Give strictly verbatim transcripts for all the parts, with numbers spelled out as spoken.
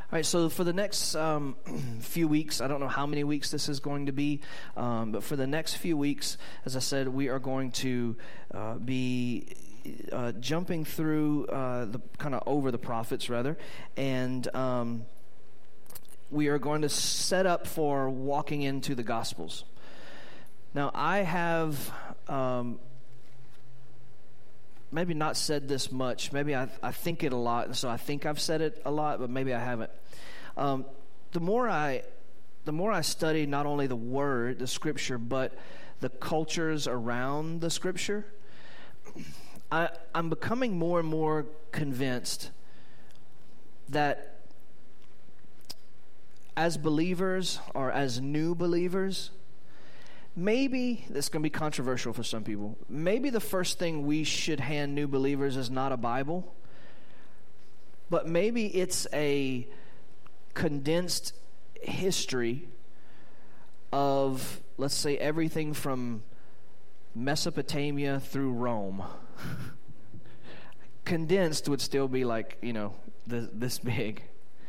All right, so for the next um, few weeks, I don't know how many weeks this is going to be, um, but for the next few weeks, as I said, we are going to uh, be uh, jumping through uh, the kind of over the prophets, rather, and um, we are going to set up for walking into the Gospels. Now, I have um, maybe not said this much. Maybe I, I think it a lot, and so I think I've said it a lot, but maybe I haven't. Um, the more I, the more I study not only the Word, the Scripture, but the cultures around the Scripture, I, I'm becoming more and more convinced that as believers or as new believers, maybe, this is going to be controversial for some people, maybe the first thing we should hand new believers is not a Bible, but maybe it's a condensed history of, let's say, everything from Mesopotamia through Rome. Condensed would still be like, you know, this, this big.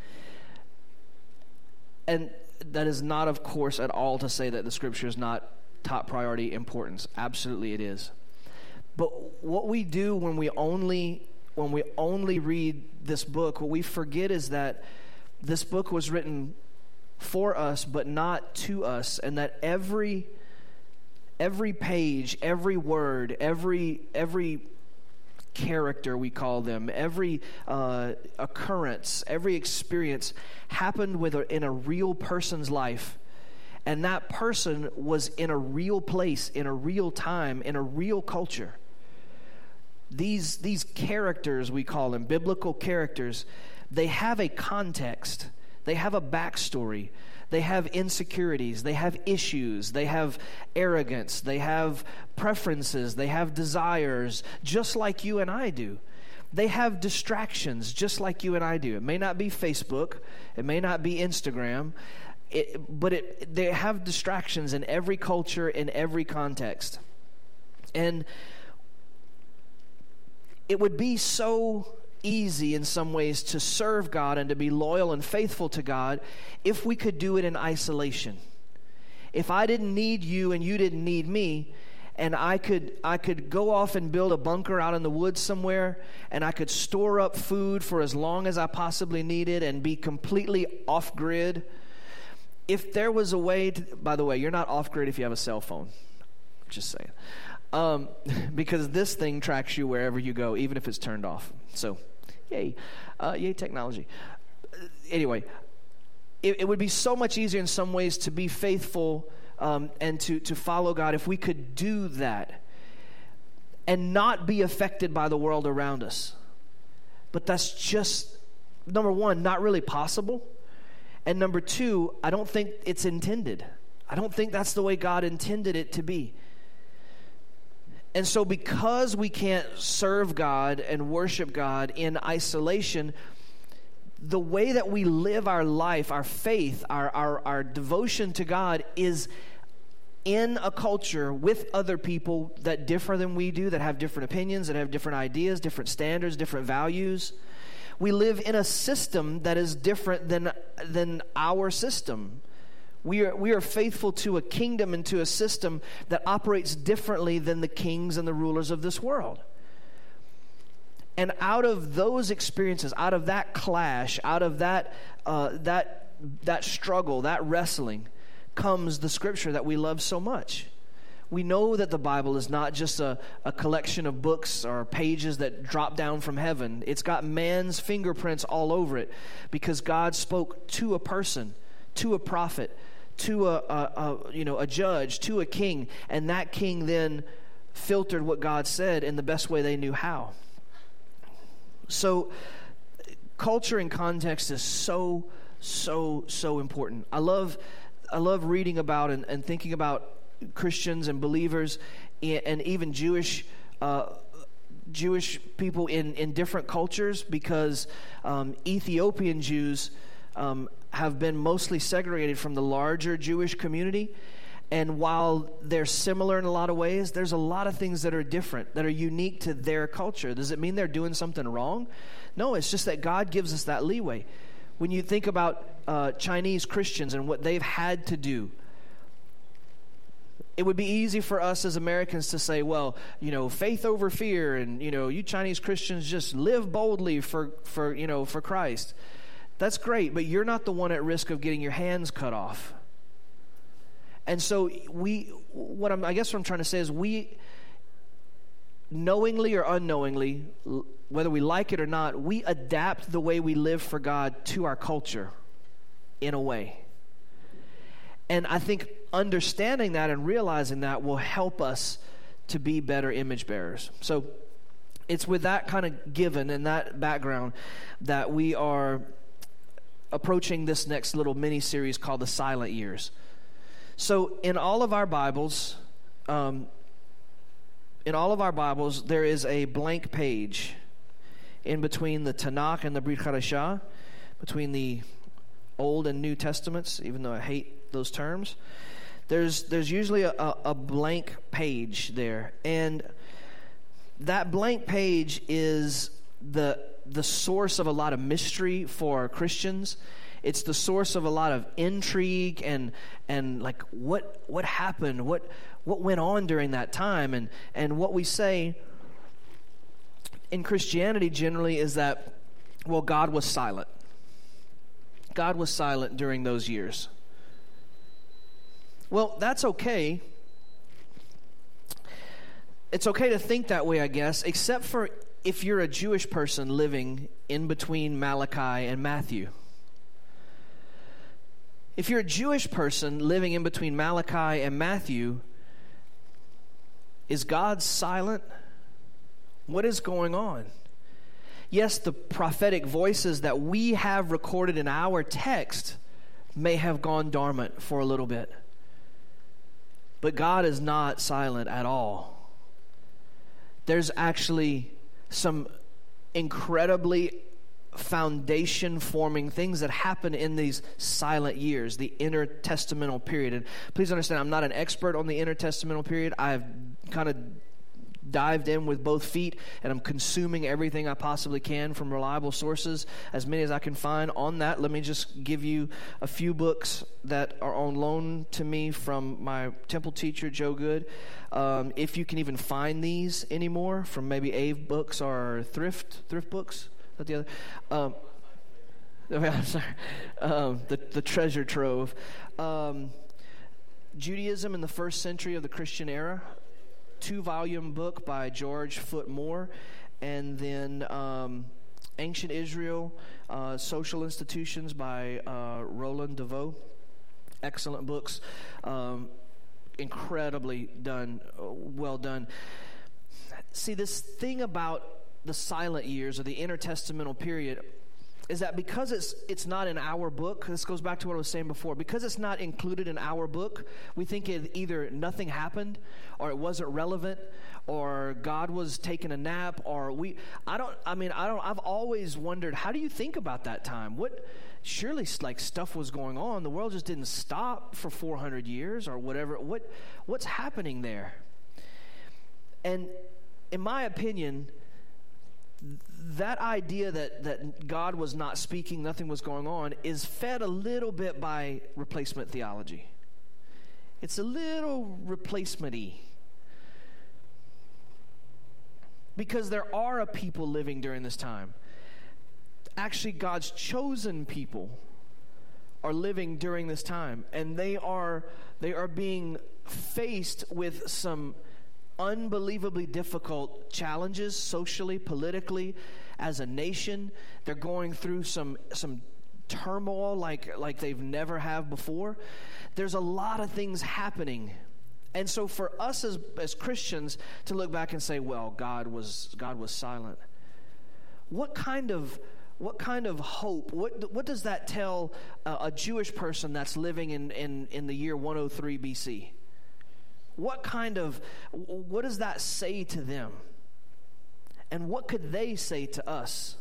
And that is not, of course, at all to say that the Scripture is not top priority importance. Absolutely it is. But what we do when we only when we only read this book, what we forget is that this book was written for us, but not to us, and that every every page, every word, every every character, we call them, every uh, occurrence, every experience happened with a, in a real person's life, and that person was in a real place, in a real time, in a real culture. These these characters, we call them, biblical characters, they have a context, they have a backstory, they have insecurities, they have issues, they have arrogance, they have preferences, they have desires, just like you and I do. They have distractions, just like you and I do. It may not be Facebook, it may not be Instagram, it, but it, they have distractions in every culture, in every context. And it would be so easy in some ways to serve God and to be loyal and faithful to God if we could do it in isolation. If I didn't need you and you didn't need me, and I could I could go off and build a bunker out in the woods somewhere, and I could store up food for as long as I possibly needed and be completely off-grid. If there was a way to, by the way, you're not off-grid if you have a cell phone. Just saying. Um, because this thing tracks you wherever you go, even if it's turned off. So, yay. Uh, yay technology. Uh, anyway, it, it would be so much easier in some ways to be faithful um, and to, to follow God if we could do that and not be affected by the world around us. But that's just, number one, not really possible. And number two, I don't think it's intended. I don't think that's the way God intended it to be. And so because we can't serve God and worship God in isolation, the way that we live our life, our faith, our, our, our devotion to God is in a culture with other people that differ than we do, that have different opinions, that have different ideas, different standards, different values. We live in a system that is different than, than our system. We are we are faithful to a kingdom and to a system that operates differently than the kings and the rulers of this world. And out of those experiences, out of that clash, out of that uh, that that struggle, that wrestling, comes the Scripture that we love so much. We know that the Bible is not just a, a collection of books or pages that drop down from heaven. It's got man's fingerprints all over it because God spoke to a person, to a prophet, to a, a, a you know a judge, to a king, and that king then filtered what God said in the best way they knew how. So culture and context is so so so important. I love I love reading about and, and thinking about Christians and believers and even Jewish uh, Jewish people in, in different cultures, because um, Ethiopian Jews um, have been mostly segregated from the larger Jewish community. And while they're similar in a lot of ways, there's a lot of things that are different, that are unique to their culture. Does it mean they're doing something wrong? No, it's just that God gives us that leeway. when you think about uh, Chinese Christians and what they've had to do, it would be easy for us as Americans to say, well, you know, faith over fear, and, you know, you Chinese Christians just live boldly for, for you know, for Christ. That's great, but you're not the one at risk of getting your hands cut off. And so we, what I'm, I guess what I'm trying to say is we, knowingly or unknowingly, whether we like it or not, we adapt the way we live for God to our culture in a way. And I think understanding that and realizing that will help us to be better image bearers. So it's with that kind of given and that background that we are approaching this next little mini-series called The Silent Years. So in all of our Bibles, um, in all of our Bibles, there is a blank page in between the Tanakh and the Brit Hadashah, between the Old and New Testaments, even though I hate those terms. There's there's usually a, a, a blank page there, and that blank page is the the source of a lot of mystery for Christians. It's the source of a lot of intrigue and and like what what happened, what what went on during that time, and and what we say in Christianity generally is that, well, God was silent. God was silent during those years. Well, that's okay. It's okay to think that way, I guess, except for if you're a Jewish person living in between Malachi and Matthew. If you're a Jewish person living in between Malachi and Matthew, is God silent? What is going on? Yes, the prophetic voices that we have recorded in our text may have gone dormant for a little bit. But God is not silent at all. There's actually some incredibly foundation-forming things that happen in these silent years, the intertestamental period. And please understand, I'm not an expert on the intertestamental period. I've kind of dived in with both feet, and I'm consuming everything I possibly can from reliable sources, as many as I can find on that. Let me just give you a few books that are on loan to me from my temple teacher, Joe Good. Um, if you can even find these anymore, from maybe Ave Books or Thrift Thrift Books. Is that the other? Um, I'm sorry. Um, the, the treasure trove. Um, Judaism in the First Century of the Christian Era. Two-volume book by George Foot Moore, and then um, Ancient Israel, uh, Social Institutions by uh, Roland DeVoe. Excellent books, um, incredibly done, well done. See, this thing about the silent years or the intertestamental period is that because it's it's not in our book, this goes back to what I was saying before, because it's not included in our book, we think it either nothing happened, or it wasn't relevant, or God was taking a nap, or we, I don't, I mean, I don't, I've always wondered, how do you think about that time? What, surely like stuff was going on, the world just didn't stop for four hundred years or whatever, what, what's happening there? And in my opinion, that idea that, that God was not speaking, nothing was going on, is fed a little bit by replacement theology. It's a little replacement-y. Because there are a people living during this time. Actually, God's chosen people are living during this time. And they are they are being faced with some unbelievably difficult challenges socially, politically, as a nation. They're going through some some turmoil like like they've never have before. There's a lot of things happening. And so for us as as Christians to look back and say, well, God was God was silent. What kind of what kind of hope, what what does that tell a, a Jewish person that's living in, in, in the year one oh three B C? What kind of, what does that say to them? And what could they say to us?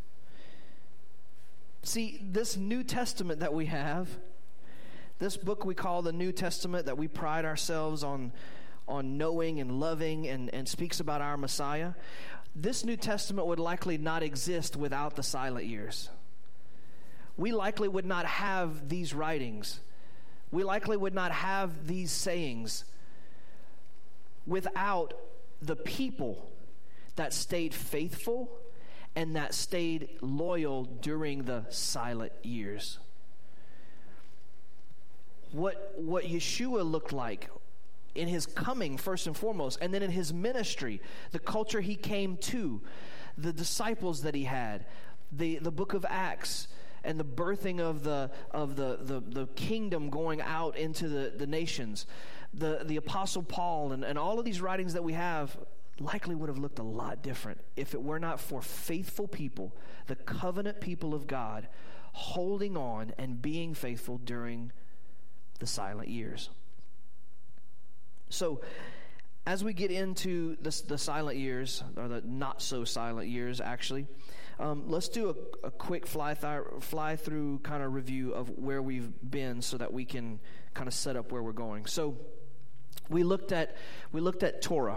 See, this New Testament that we have, this book we call the New Testament that we pride ourselves on, on knowing and loving and, and speaks about our Messiah, this New Testament would likely not exist without the silent years. we likely would not have these writings. We likely would not have these sayings without the people that stayed faithful and that stayed loyal during the silent years. What, what Yeshua looked like in his coming, first and foremost, and then in his ministry, the culture he came to, the disciples that he had, the, the book of Acts, and the birthing of the of the, the, the kingdom going out into the, the nations, the, the Apostle Paul, and, and all of these writings that we have likely would have looked a lot different if it were not for faithful people, the covenant people of God, holding on and being faithful during the silent years. So, as we get into the, the silent years, or the not so silent years, actually, um, let's do a, a quick fly, th- fly through kind of review of where we've been, so that we can kind of set up where we're going. So, we looked at we looked at Torah.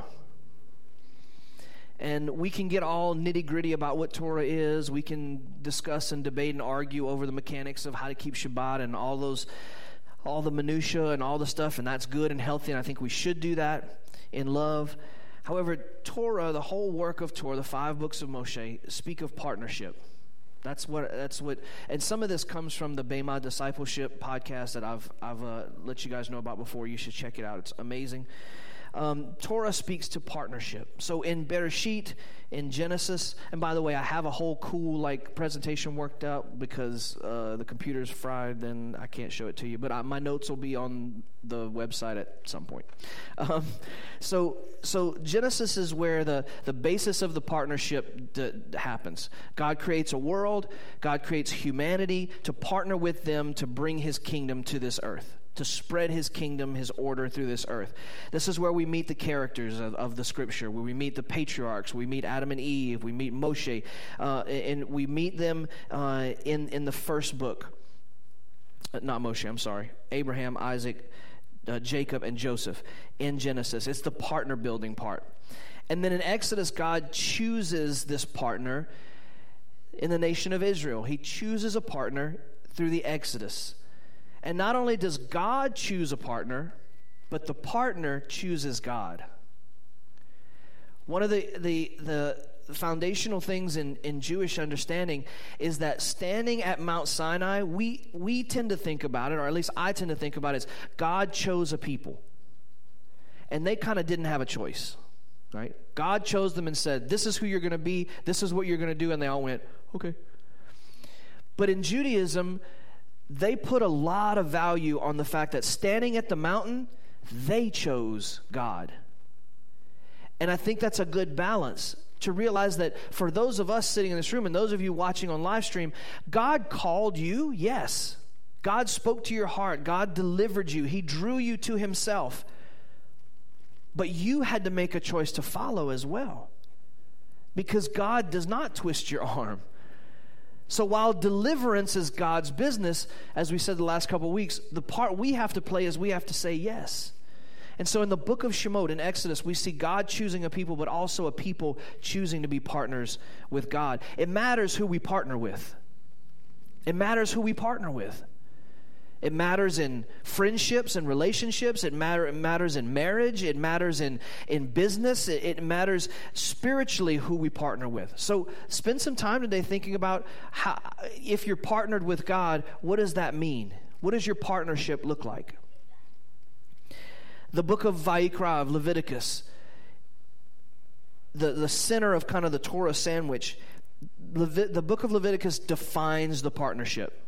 And we can get all nitty-gritty about what Torah is. We can discuss and debate and argue over the mechanics of how to keep Shabbat and all those, all the minutia and all the stuff, and that's good and healthy, and I think we should do that in love. However, Torah, the whole work of Torah, the five books of Moshe, speak of partnership. That's what, that's what, and some of this comes from the Bema Discipleship podcast that I've, I've uh, let you guys know about before. You should check it out. It's amazing. Um, Torah speaks to partnership. So in Bereshit, in Genesis, and by the way, I have a whole cool like presentation worked out because uh, the computer's fried, then I can't show it to you. But I, my notes will be on the website at some point. Um, so so Genesis is where the, the basis of the partnership d- happens. God creates a world. God creates humanity to partner with them to bring his kingdom to this earth, to spread his kingdom, his order through this earth. This is where we meet the characters of, of the scripture, where we meet the patriarchs, we meet Adam and Eve, we meet Moshe, uh, and we meet them uh, in, in the first book. Uh, not Moshe, I'm sorry. Abraham, Isaac, uh, Jacob, and Joseph in Genesis. It's the partner building part. And then in Exodus, God chooses this partner in the nation of Israel. He chooses a partner through the Exodus. And not only does God choose a partner, but the partner chooses God. One of the the, the foundational things in, in Jewish understanding is that standing at Mount Sinai, we, we tend to think about it, or at least I tend to think about it, as God chose a people. And they kind of didn't have a choice, right? God chose them and said, this is who you're going to be, this is what you're going to do, and they all went, okay. But in Judaism, they put a lot of value on the fact that standing at the mountain, they chose God. And I think that's a good balance, to realize that for those of us sitting in this room and those of you watching on live stream, God called you, yes. God spoke to your heart. God delivered you. He drew you to himself. But you had to make a choice to follow as well, because God does not twist your arm. So while deliverance is God's business, as we said the last couple of weeks, the part we have to play is we have to say yes. And so in the book of Shemot, in Exodus, we see God choosing a people, but also a people choosing to be partners with God. It matters who we partner with. It matters who we partner with. It matters in friendships and relationships. It, matter, it matters in marriage. It matters in, in business. It, it matters spiritually who we partner with. So spend some time today thinking about how, if you're partnered with God, what does that mean? What does your partnership look like? The book of Vayikra, of Leviticus, the, the center of kind of the Torah sandwich, Levi- the book of Leviticus defines the partnership.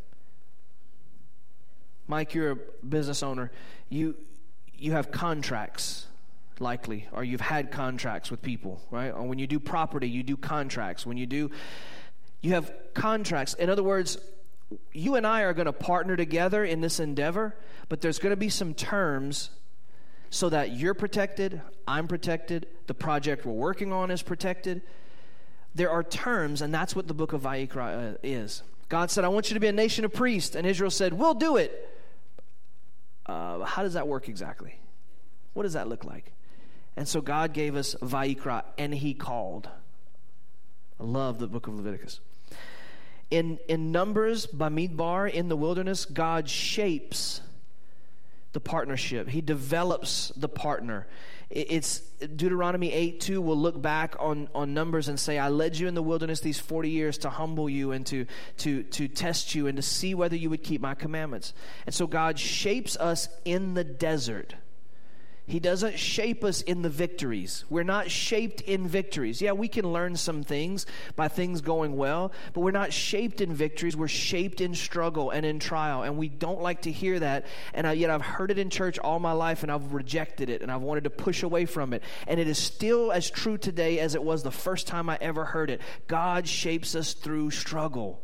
Mike, you're a business owner. You you have contracts, likely, or you've had contracts with people, right? Or when you do property, you do contracts. When you do, you have contracts. In other words, you and I are going to partner together in this endeavor, but there's going to be some terms so that you're protected, I'm protected, the project we're working on is protected. There are terms, and that's what the book of Vayikra uh, is. God said, I want you to be a nation of priests. And Israel said, we'll do it. Uh, how does that work exactly? What does that look like? And so God gave us Vayikra, and he called. I love the book of Leviticus. In, in Numbers, Bamidbar, in the wilderness, God shapes the partnership. He develops the partner. It's Deuteronomy eight two will look back on, on Numbers and say, I led you in the wilderness these forty years to humble you and to, to, to test you and to see whether you would keep my commandments. And so God shapes us in the desert. He doesn't shape us in the victories. We're not shaped in victories. Yeah, we can learn some things by things going well, but we're not shaped in victories. We're shaped in struggle and in trial, and we don't like to hear that. And I, yet I've heard it in church all my life, and I've rejected it, and I've wanted to push away from it. And it is still as true today as it was the first time I ever heard it. God shapes us through struggle.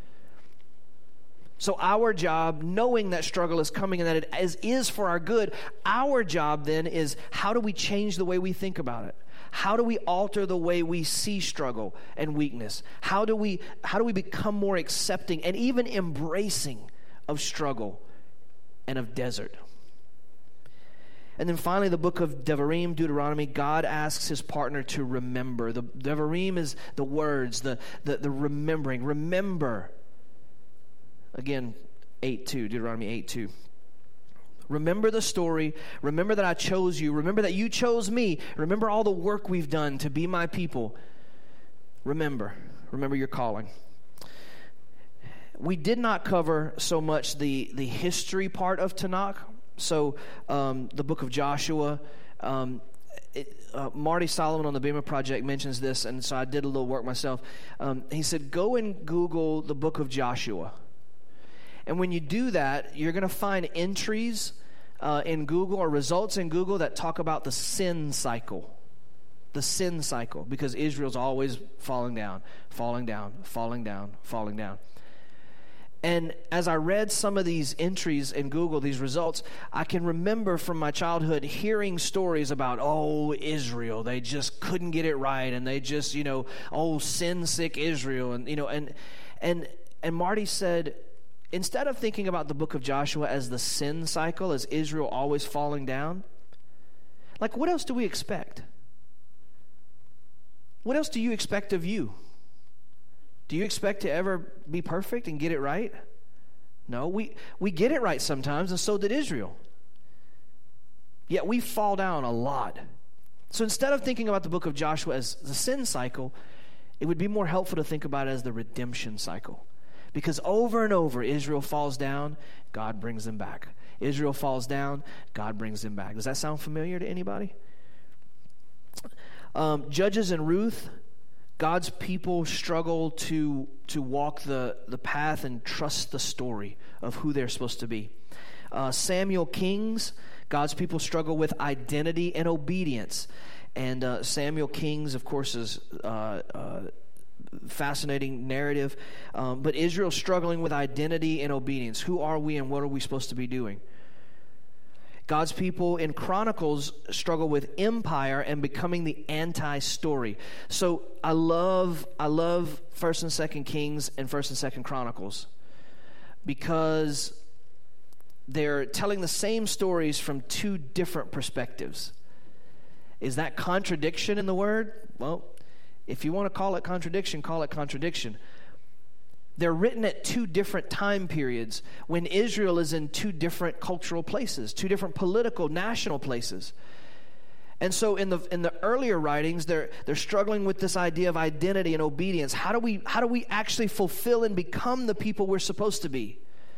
So our job, knowing that struggle is coming and that it is, is for our good, our job then is, how do we change the way we think about it? How do we alter the way we see struggle and weakness? How do we, how do we become more accepting and even embracing of struggle and of desert? And then finally, the book of Devarim, Deuteronomy, God asks his partner to remember. The Devarim is the words, the, the, the remembering. Remember. Again, eight two, Deuteronomy eight two. Remember the story. Remember that I chose you. Remember that you chose me. Remember all the work we've done to be my people. Remember. Remember your calling. We did not cover so much the, the history part of Tanakh. So um, the book of Joshua, um, it, uh, Marty Solomon on the Bema Project mentions this, and so I did a little work myself. Um, he said, go and Google the book of Joshua. And when you do that, you're going to find entries uh, in Google or results in Google that talk about the sin cycle. The sin cycle, because Israel's always falling down, falling down, falling down, falling down. And as I read some of these entries in Google, these results, I can remember from my childhood hearing stories about, oh, Israel, they just couldn't get it right, and they just, you know, oh, sin-sick Israel, and, you know, and and and Marty said, instead of thinking about the book of Joshua as the sin cycle, as Israel always falling down, like, what else do we expect? What else do you expect of you? Do you expect to ever be perfect and get it right? No, we, we get it right sometimes, and so did Israel. Yet we fall down a lot. So instead of thinking about the book of Joshua as the sin cycle, it would be more helpful to think about it as the redemption cycle. Because over and over, Israel falls down, God brings them back. Israel falls down, God brings them back. Does that sound familiar to anybody? Um, Judges and Ruth, God's people struggle to to walk the, the path and trust the story of who they're supposed to be. Uh, Samuel, Kings, God's people struggle with identity and obedience. And uh, Samuel, Kings, of course, is uh, uh, fascinating narrative. Um, but Israel's struggling with identity and obedience. Who are we and what are we supposed to be doing? God's people in Chronicles struggle with empire and becoming the anti-story. So I love I love First and Second Kings and First and Second Chronicles because they're telling the same stories from two different perspectives. Is that contradiction in the word? Well, if you want to call it contradiction, call it contradiction. They're written at two different time periods when Israel is in two different cultural places, two different political, national places. And so in the in the earlier writings, they're they're struggling with this idea of identity and obedience. How do we how do we actually fulfill and become the people we're supposed to be?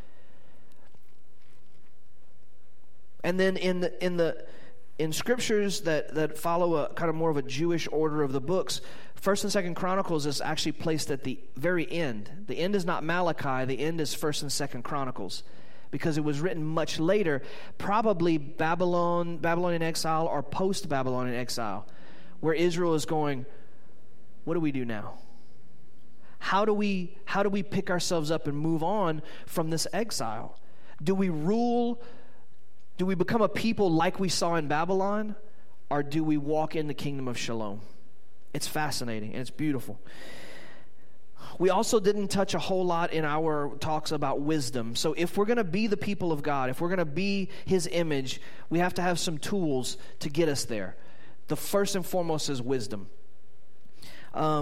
And then in the in the in scriptures that, that follow a kind of more of a Jewish order of the books, First and Second Chronicles is actually placed at the very end. The end is not Malachi, the end is First and Second Chronicles, because it was written much later, probably Babylon, Babylonian exile or post-Babylonian exile, where Israel is going, what do we do now? How do we how do we pick ourselves up and move on from this exile? Do we rule? Do we become a people like we saw in Babylon, or do we walk in the kingdom of Shalom? It's fascinating and it's beautiful. We also didn't touch a whole lot in our talks about wisdom. So if we're going to be the people of God, if we're going to be His image, we have to have some tools to get us there. The first and foremost is wisdom. Um,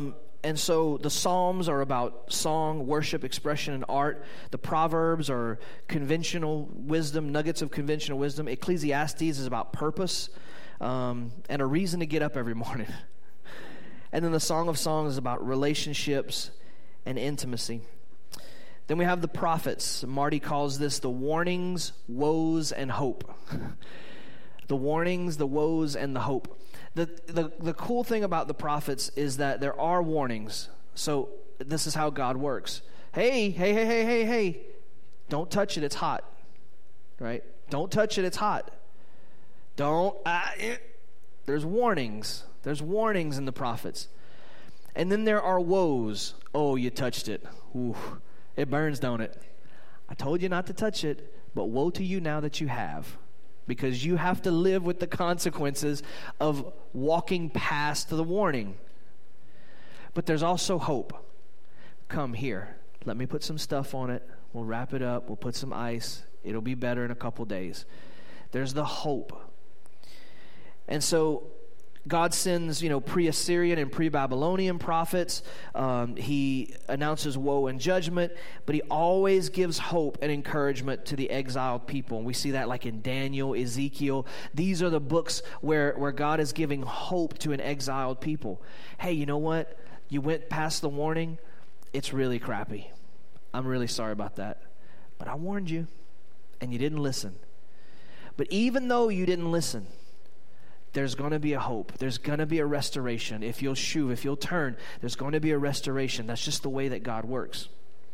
and so the Psalms are about song, worship, expression, and art. The Proverbs are conventional wisdom, nuggets of conventional wisdom. Ecclesiastes is about purpose um, and a reason to get up every morning. And then the Song of Songs is about relationships and intimacy. Then we have the prophets. Marty calls this the warnings, woes, and hope. The warnings, the woes, and the hope. The, the the cool thing about the prophets is that there are warnings. So this is how God works. Hey, hey, hey, hey, hey, hey. Don't touch it, it's hot. Right? Don't touch it, it's hot. Don't. Uh, eh. There's warnings. There's warnings in the prophets. And then there are woes. Oh, you touched it. Ooh, it burns, don't it? I told you not to touch it, but woe to you now that you have. Because you have to live with the consequences of walking past the warning. But there's also hope. Come here. Let me put some stuff on it. We'll wrap it up. We'll put some ice. It'll be better in a couple days. There's the hope. And so God sends, you know, pre-Assyrian and pre-Babylonian prophets. Um, he announces woe and judgment, but he always gives hope and encouragement to the exiled people. And we see that like in Daniel, Ezekiel. These are the books where, where God is giving hope to an exiled people. Hey, you know what? You went past the warning. It's really crappy. I'm really sorry about that. But I warned you, and you didn't listen. But even though you didn't listen, there's going to be a hope. There's going to be a restoration. If you'll shuv, if you'll turn, there's going to be a restoration. That's just the way that God works.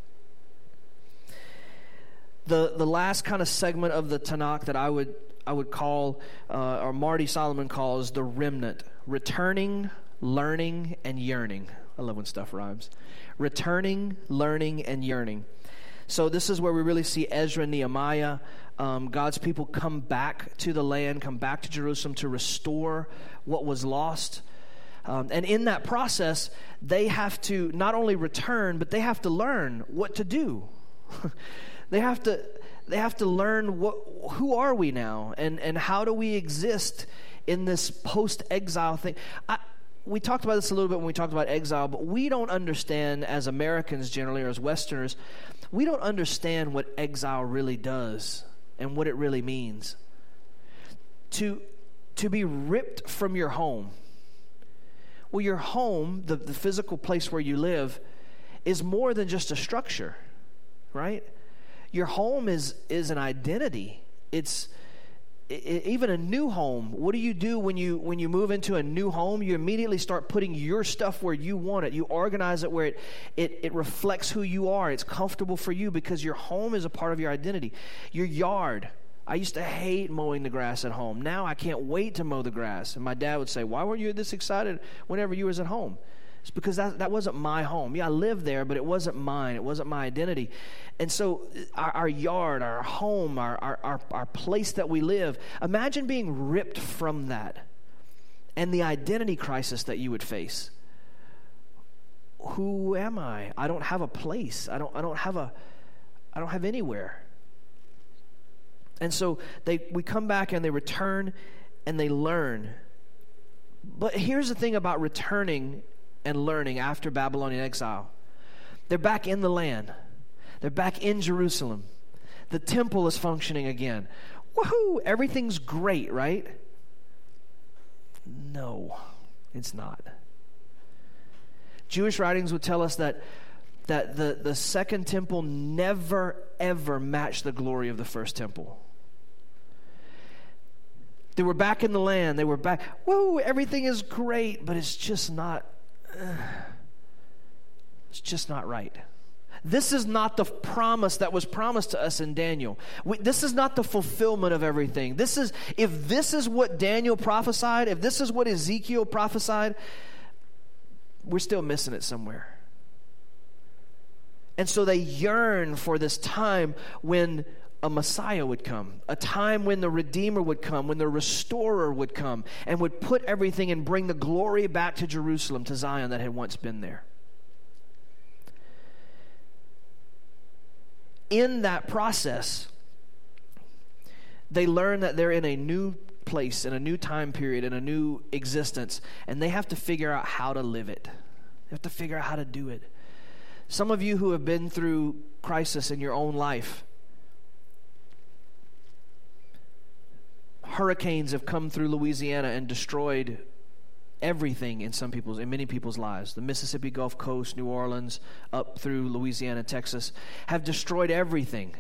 The the last kind of segment of the Tanakh that I would I would call, uh, or Marty Solomon calls, the remnant. Returning, learning, and yearning. I love when stuff rhymes. Returning, learning, and yearning. So this is where we really see Ezra and Nehemiah. Um, God's people come back to the land, come back to Jerusalem to restore what was lost. Um, and in that process, they have to not only return, but they have to learn what to do. they have to they have to learn what who are we now, and, and how do we exist in this post-exile thing. I, we talked about this a little bit when we talked about exile, but we don't understand as Americans generally, or as Westerners, we don't understand what exile really does and what it really means. To, to be ripped from your home. Well, your home, the, the physical place where you live, is more than just a structure, right? Your home is, is an identity. It's it, even a new home. What do you do when you when you move into a new home? You immediately start putting your stuff where you want it. You organize it where it, it, it reflects who you are. It's comfortable for you because your home is a part of your identity. Your yard. I used to hate mowing the grass at home. Now I can't wait to mow the grass. And my dad would say, why weren't you this excited whenever you was at home? It's because that, that wasn't my home. Yeah, I lived there, but it wasn't mine. It wasn't my identity. And so our, our yard, our home, our, our, our, our place that we live, imagine being ripped from that and the identity crisis that you would face. Who am I? I don't have a place. I don't, I don't have a, I don't have anywhere. And so they we come back and they return and they learn. But here's the thing about returning and learning after Babylonian exile. They're back in the land. They're back in Jerusalem. The temple is functioning again. Woohoo! Everything's great, right? No, it's not. Jewish writings would tell us that that the, the second temple never, ever matched the glory of the first temple. They were back in the land. They were back. Whoa, everything is great, but it's just not, uh, it's just not right. This is not the promise that was promised to us in Daniel. We, this is not the fulfillment of everything. This is, if this is what Daniel prophesied, if this is what Ezekiel prophesied, we're still missing it somewhere. And so they yearn for this time when a Messiah would come, a time when the Redeemer would come, when the Restorer would come, and would put everything and bring the glory back to Jerusalem, to Zion that had once been there. In that process, they learn that they're in a new place, in a new time period, in a new existence, and they have to figure out how to live it. You have to figure out how to do it. Some of you who have been through crisis in your own life, hurricanes have come through Louisiana and destroyed everything in some people's, in many people's lives. The Mississippi Gulf Coast, New Orleans, up through Louisiana, Texas, have destroyed everything.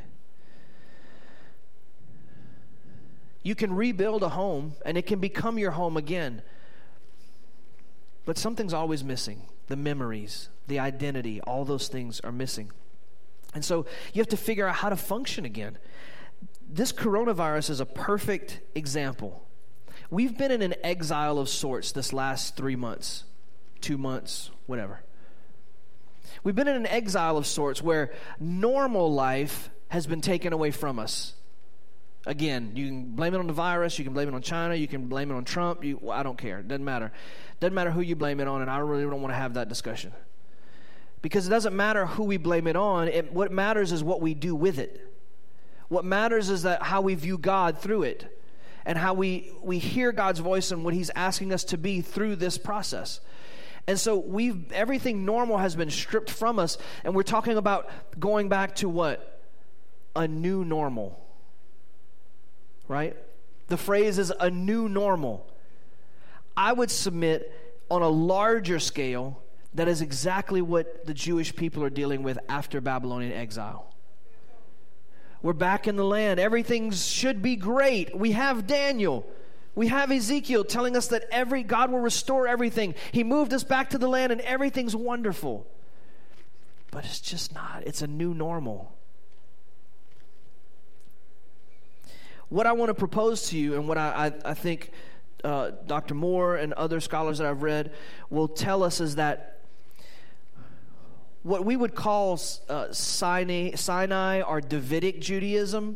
You can rebuild a home and it can become your home again. But something's always missing. The memories, the identity, all those things are missing. And so you have to figure out how to function again. This coronavirus is a perfect example. We've been in an exile of sorts this last three months, two months, whatever. We've been in an exile of sorts where normal life has been taken away from us. Again, you can blame it on the virus, you can blame it on China, you can blame it on Trump, you, well, I don't care. It doesn't matter. Doesn't matter who you blame it on, and I really don't want to have that discussion. Because it doesn't matter who we blame it on. It, what matters is what we do with it. What matters is that how we view God through it, and how we, we hear God's voice and what He's asking us to be through this process. And so we've everything normal has been stripped from us, and we're talking about going back to what? A new normal. Right? The phrase is a new normal. I would submit on a larger scale that is exactly what the Jewish people are dealing with after Babylonian exile. We're back in the land. Everything should be great. We have Daniel. We have Ezekiel telling us that every God will restore everything. He moved us back to the land and everything's wonderful. But it's just not. It's a new normal. What I want to propose to you, and what I, I, I think uh, Doctor Moore and other scholars that I've read will tell us, is that what we would call uh, Sinai, Sinai or Davidic Judaism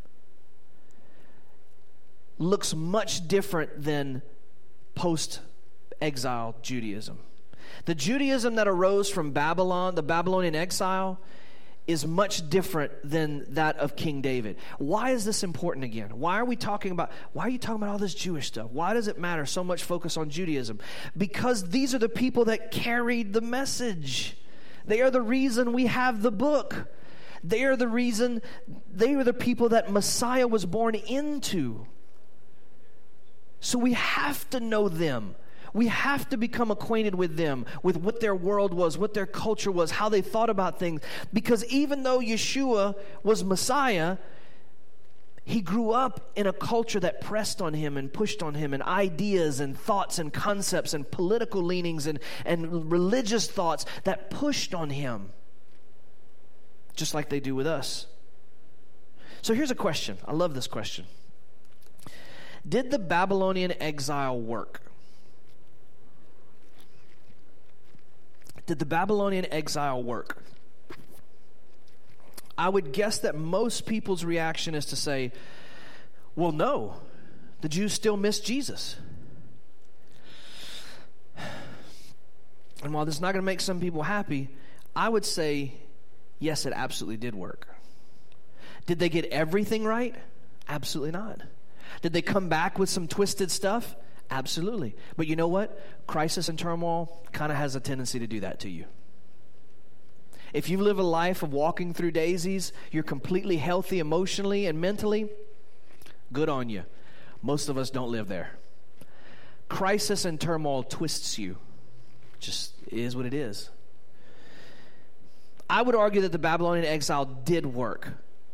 looks much different than post-exile Judaism. The Judaism that arose from Babylon, the Babylonian exile, is much different than that of King David. Why is this important again? Why are we talking about, why are you talking about all this Jewish stuff? Why does it matter so much focus on Judaism? Because these are the people that carried the message. They are the reason we have the book. They are the reason, they are the people that Messiah was born into. So we have to know them. We have to become acquainted with them, with what their world was, what their culture was, how they thought about things. Because even though Yeshua was Messiah, he grew up in a culture that pressed on him and pushed on him, and ideas and thoughts and concepts and political leanings and, and religious thoughts that pushed on him, just like they do with us. So here's a question. I love this question. Did the Babylonian exile work? Did the Babylonian exile work? I would guess that most people's reaction is to say, well, no, the Jews still miss Jesus. And while this is not going to make some people happy, I would say, yes, it absolutely did work. Did they get everything right? Absolutely not. Did they come back with some twisted stuff? Absolutely. But you know what? Crisis and turmoil kind of has a tendency to do that to you. If you live a life of walking through daisies, you're completely healthy emotionally and mentally, good on you. Most of us don't live there. Crisis and turmoil twists you. Just is what it is. I would argue that the Babylonian exile did work.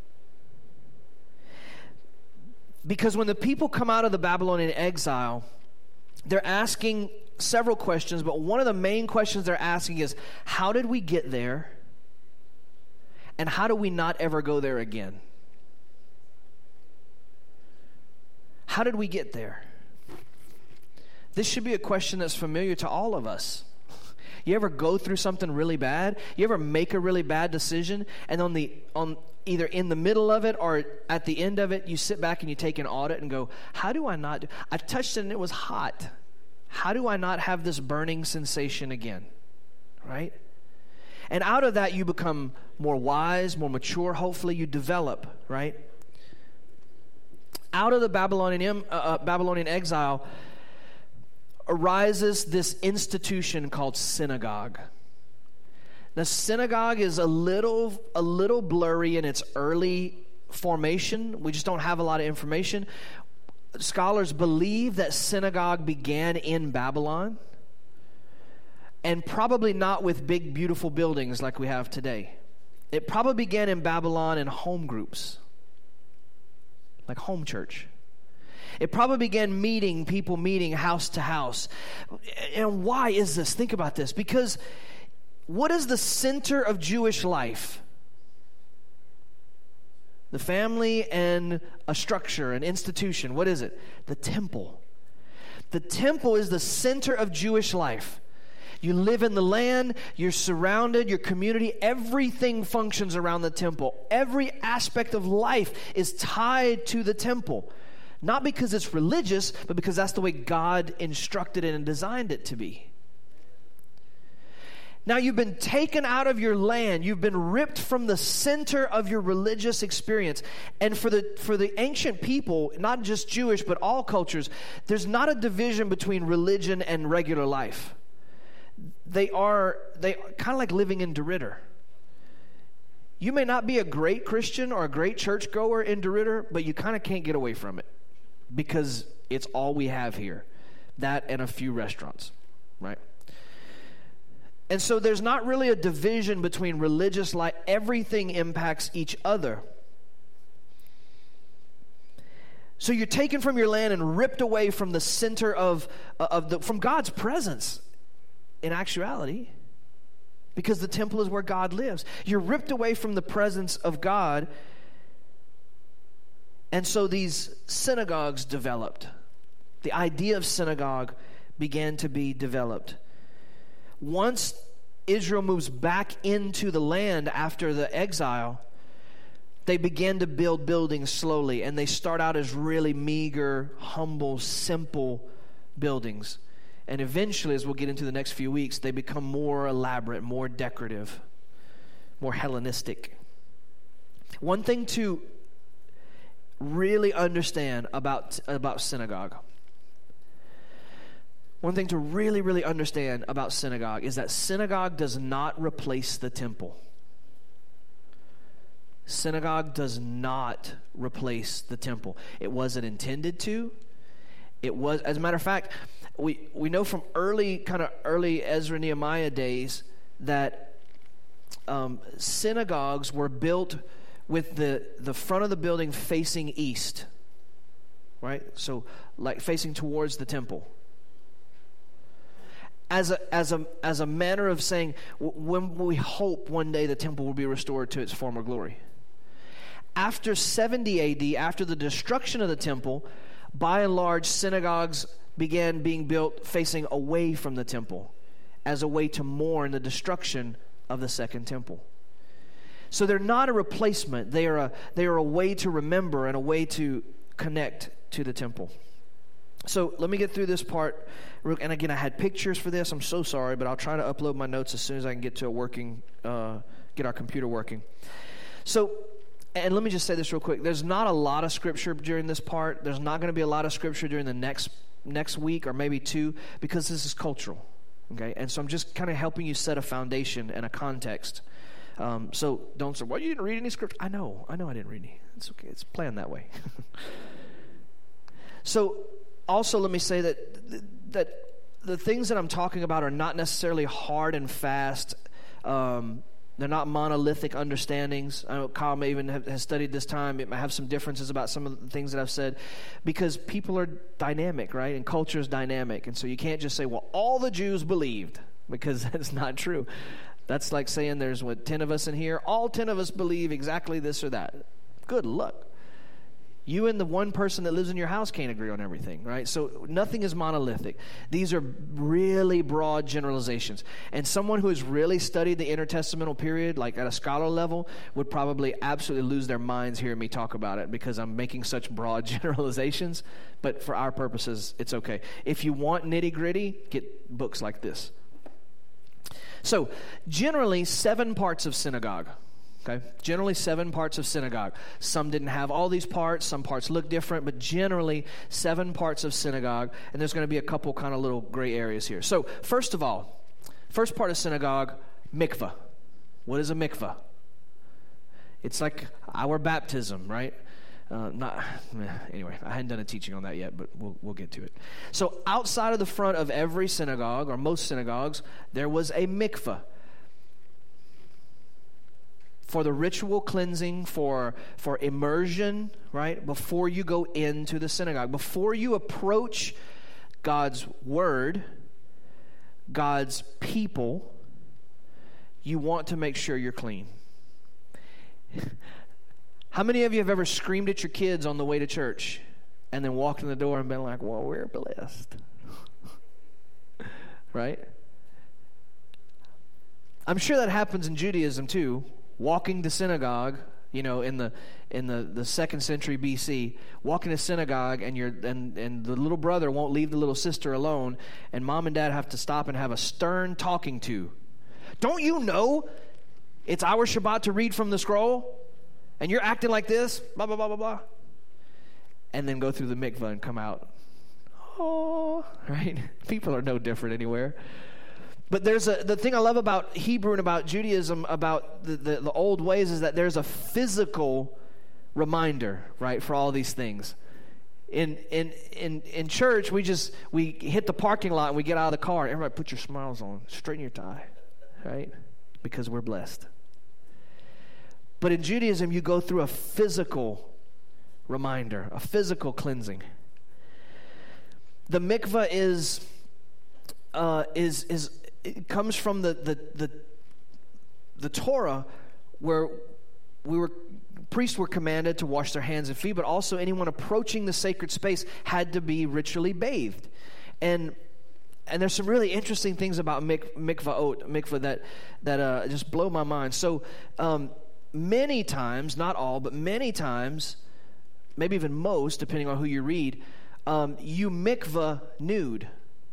Because when the people come out of the Babylonian exile, they're asking several questions, but one of the main questions they're asking is, how did we get there? And how do we not ever go there again? How did we get there? This should be a question that's familiar to all of us. You ever go through something really bad? You ever make a really bad decision, and on the on either in the middle of it or at the end of it, you sit back and you take an audit and go, how do I not do? I touched it and it was hot. How do I not have this burning sensation again? Right? And out of that, you become more wise, more mature. Hopefully, you develop, right? Out of the Babylonian uh, Babylonian exile arises this institution called synagogue. The synagogue is a little, a little blurry in its early formation. We just don't have a lot of information. Scholars believe that synagogue began in Babylon, and probably not with big, beautiful buildings like we have today. It probably began in Babylon in home groups, like home church. It probably began meeting, people meeting house to house. And why is this? Think about this. Because what is the center of Jewish life? The family and a structure, an institution. What is it? The temple. The temple is the center of Jewish life. You live in the land, you're surrounded, your community, everything functions around the temple. Every aspect of life is tied to the temple. Not because it's religious, but because that's the way God instructed it and designed it to be. Now you've been taken out of your land. You've been ripped from the center of your religious experience. And for the for the ancient people, not just Jewish, but all cultures, there's not a division between religion and regular life. They are they kind of like living in DeRidder. You may not be a great Christian or a great churchgoer in DeRidder, but you kind of can't get away from it because it's all we have here. That and a few restaurants, right? And so there's not really a division between religious life. Everything impacts each other. So you're taken from your land and ripped away from the center of, of the, from God's presence in actuality, because the temple is where God lives. You're ripped away from the presence of God. And so these synagogues developed. The idea of synagogue began to be developed. Once Israel moves back into the land after the exile, they begin to build buildings slowly, and they start out as really meager, humble, simple buildings. And eventually, as we'll get into the next few weeks, they become more elaborate, more decorative, more Hellenistic. One thing to really understand about, about synagogue One thing to really, really understand about synagogue is that synagogue does not replace the temple. Synagogue does not replace the temple. It wasn't intended to. It was, as a matter of fact, we, we know from early, kind of early Ezra Nehemiah days that um, synagogues were built with the, the front of the building facing east, right? So like facing towards the temple. As a, as a, as a manner of saying, when we hope one day the temple will be restored to its former glory. After seventy A D, after the destruction of the temple, by and large, synagogues began being built facing away from the temple as a way to mourn the destruction of the second temple. So they're not a replacement. They are a, they are a way to remember and a way to connect to the temple. So let me get through this part. And again, I had pictures for this. I'm so sorry, but I'll try to upload my notes as soon as I can get to a working, uh, get our computer working. So, and let me just say this real quick. There's not a lot of scripture during this part. There's not going to be a lot of scripture during the next next week or maybe two, because this is cultural. Okay, and so I'm just kind of helping you set a foundation and a context. Um, so don't say, well, you didn't read any scripture. I know. I know I didn't read any. It's okay. It's planned that way. So also let me say that that the things that I'm talking about are not necessarily hard and fast. Um, they're not monolithic understandings. I know Kyle may even have, has studied this time. It might have some differences about some of the things that I've said, because people are dynamic, right? And culture is dynamic. And so you can't just say, well, all the Jews believed, because that's not true. That's like saying there's, what, ten of us in here. All ten of us believe exactly this or that. Good luck. You and the one person that lives in your house can't agree on everything, right? So nothing is monolithic. These are really broad generalizations. And someone who has really studied the intertestamental period, like at a scholar level, would probably absolutely lose their minds hearing me talk about it, because I'm making such broad generalizations. But for our purposes, it's okay. If you want nitty-gritty, get books like this. So generally, seven parts of synagogue. Okay, generally seven parts of synagogue. Some didn't have all these parts. Some parts look different, but generally seven parts of synagogue. And there's going to be a couple kind of little gray areas here. So first of all, first part of synagogue, mikvah. What is a mikvah? It's like our baptism, right? Uh, not anyway. I hadn't done a teaching on that yet, but we'll we'll get to it. So outside of the front of every synagogue, or most synagogues, there was a mikvah. For the ritual cleansing, for, for immersion, right? Before you go into the synagogue. Before you approach God's word, God's people, you want to make sure you're clean. How many of you have ever screamed at your kids on the way to church and then walked in the door and been like, well, we're blessed? Right? I'm sure that happens in Judaism too. Walking to synagogue, you know, in the in the, the second century B C, walking to synagogue and you're and, and the little brother won't leave the little sister alone, and mom and dad have to stop and have a stern talking to. Don't you know it's our Shabbat to read from the scroll? And you're acting like this, blah, blah, blah, blah, blah. And then go through the mikvah and come out. Oh, right? People are no different anywhere. But there's a the thing I love about Hebrew and about Judaism, about the, the, the old ways, is that there's a physical reminder, right, for all these things. In in in in church, we just we hit the parking lot and we get out of the car. Everybody, put your smiles on, straighten your tie, right? Because we're blessed. But in Judaism, you go through a physical reminder, a physical cleansing. The mikvah is uh, is is. It comes from the, the the the Torah, where we were priests were commanded to wash their hands and feet, but also anyone approaching the sacred space had to be ritually bathed. And and there's some really interesting things about mik, mikvah mikvah that that uh, just blow my mind. So um, many times, not all, but many times, maybe even most, depending on who you read, um, you mikvah nude.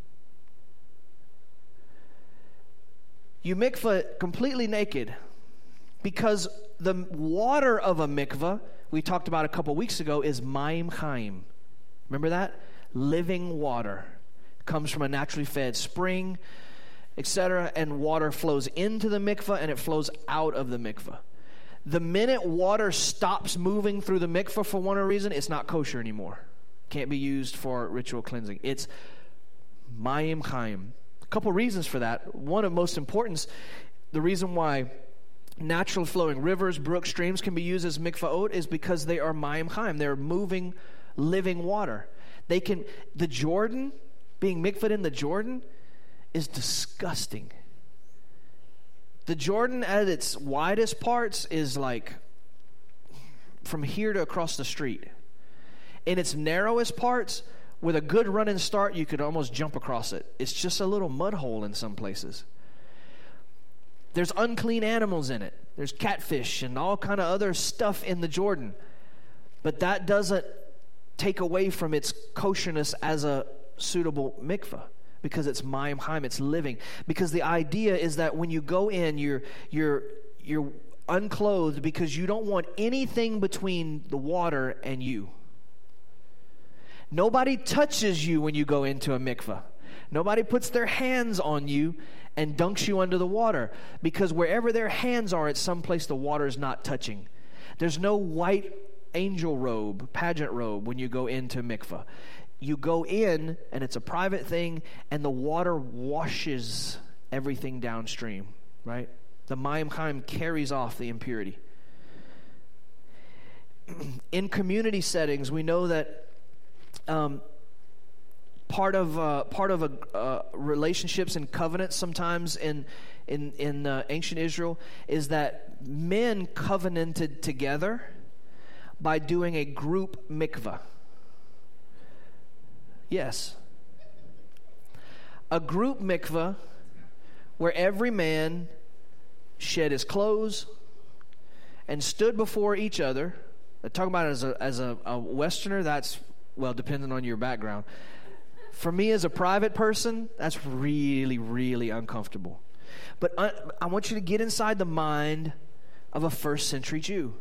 You mikvah completely naked, because the water of a mikvah, we talked about a couple weeks ago, is mayim chaim. Remember that? Living water. Comes from a naturally fed spring, et cetera, and water flows into the mikvah and it flows out of the mikvah. The minute water stops moving through the mikvah for one reason, it's not kosher anymore. Can't be used for ritual cleansing. It's mayim chaim. Couple reasons for that. One of most importance, the reason why natural flowing rivers, brooks, streams can be used as mikvaot is because they are mayim chaim. They're moving, living water. They can. The Jordan, being mikvahed in the Jordan, is disgusting. The Jordan at its widest parts is like from here to across the street. In its narrowest parts, with a good running start, you could almost jump across it. It's just a little mud hole in some places. There's unclean animals in it. There's catfish and all kind of other stuff in the Jordan. But that doesn't take away from its kosherness as a suitable mikvah, because it's mayim chaim, it's living. Because the idea is that when you go in, you're you're you're unclothed because you don't want anything between the water and you. Nobody touches you when you go into a mikvah. Nobody puts their hands on you and dunks you under the water, because wherever their hands are, it's someplace the water is not touching. There's no white angel robe, pageant robe, when you go into mikvah. You go in, and it's a private thing, and the water washes everything downstream, right? The mayim chaim carries off the impurity. In community settings, we know that Um, part of uh, part of a, uh, relationships and covenants sometimes in in in uh, ancient Israel is that men covenanted together by doing a group mikvah. Yes, a group mikvah where every man shed his clothes and stood before each other. I'm talking about it as a as a, a Westerner, that's, well, depending on your background. For me as a private person, that's really, really uncomfortable. But I, I want you to get inside the mind of a first century Jew.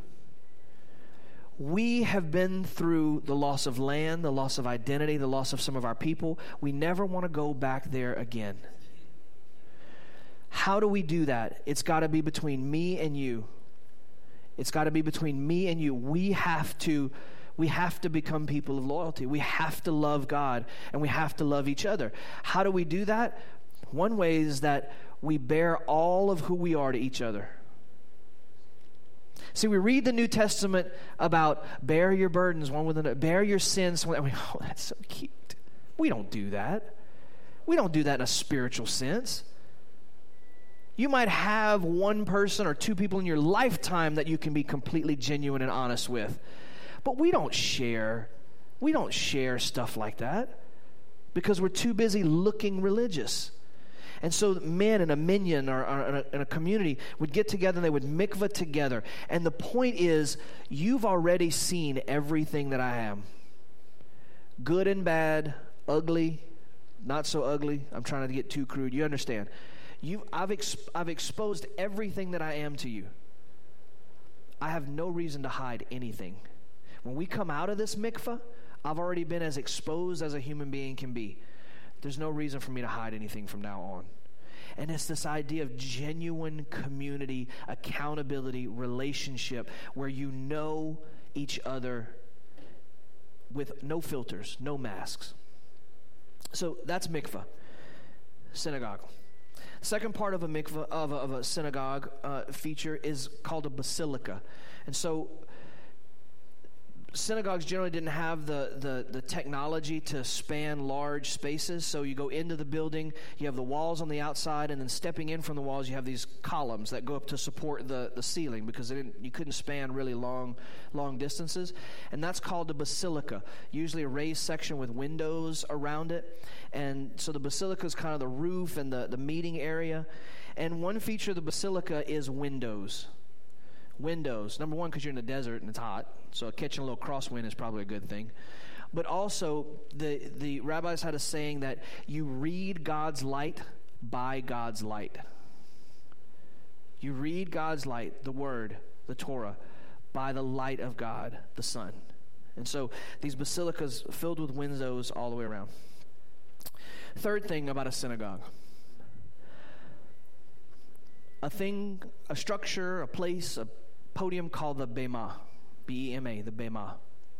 We have been through the loss of land, the loss of identity, the loss of some of our people. We never want to go back there again. How do we do that? It's got to be between me and you. It's got to be between me and you. We have to, we have to become people of loyalty. We have to love God, and we have to love each other. How do we do that? One way is that we bear all of who we are to each other. See, we read the New Testament about bear your burdens one with another, bear your sins. We, oh, that's so cute. We don't do that. We don't do that in a spiritual sense. You might have one person or two people in your lifetime that you can be completely genuine and honest with. But we don't share, we don't share stuff like that because we're too busy looking religious. And so men in a minyan or, or in, a, in a community would get together and they would mikvah together. And the point is, you've already seen everything that I am. Good and bad, ugly, not so ugly. I'm trying to get too crude. You understand? You, I've, ex, I've exposed everything that I am to you. I have no reason to hide anything. When we come out of this mikvah, I've already been as exposed as a human being can be. There's no reason for me to hide anything from now on. And it's this idea of genuine community, accountability, relationship, where you know each other with no filters, no masks. So that's mikvah, synagogue. Second part of a mikvah, of a, of a synagogue uh, feature is called a basilica. And so synagogues generally didn't have the, the, the technology to span large spaces, so you go into the building, you have the walls on the outside, and then stepping in from the walls, you have these columns that go up to support the, the ceiling because they didn't, you couldn't span really long long distances, and that's called a basilica, usually a raised section with windows around it. And so the basilica is kind of the roof and the, the meeting area, and one feature of the basilica is windows. Windows. Number one, because you're in the desert and it's hot, so catching a little crosswind is probably a good thing. But also, the, the rabbis had a saying that you read God's light by God's light. You read God's light, the Word, the Torah, by the light of God, the sun. And so these basilicas filled with windows all the way around. Third thing about a synagogue. A thing, a structure, a place, a podium called the Bema, B E M A, the Bema.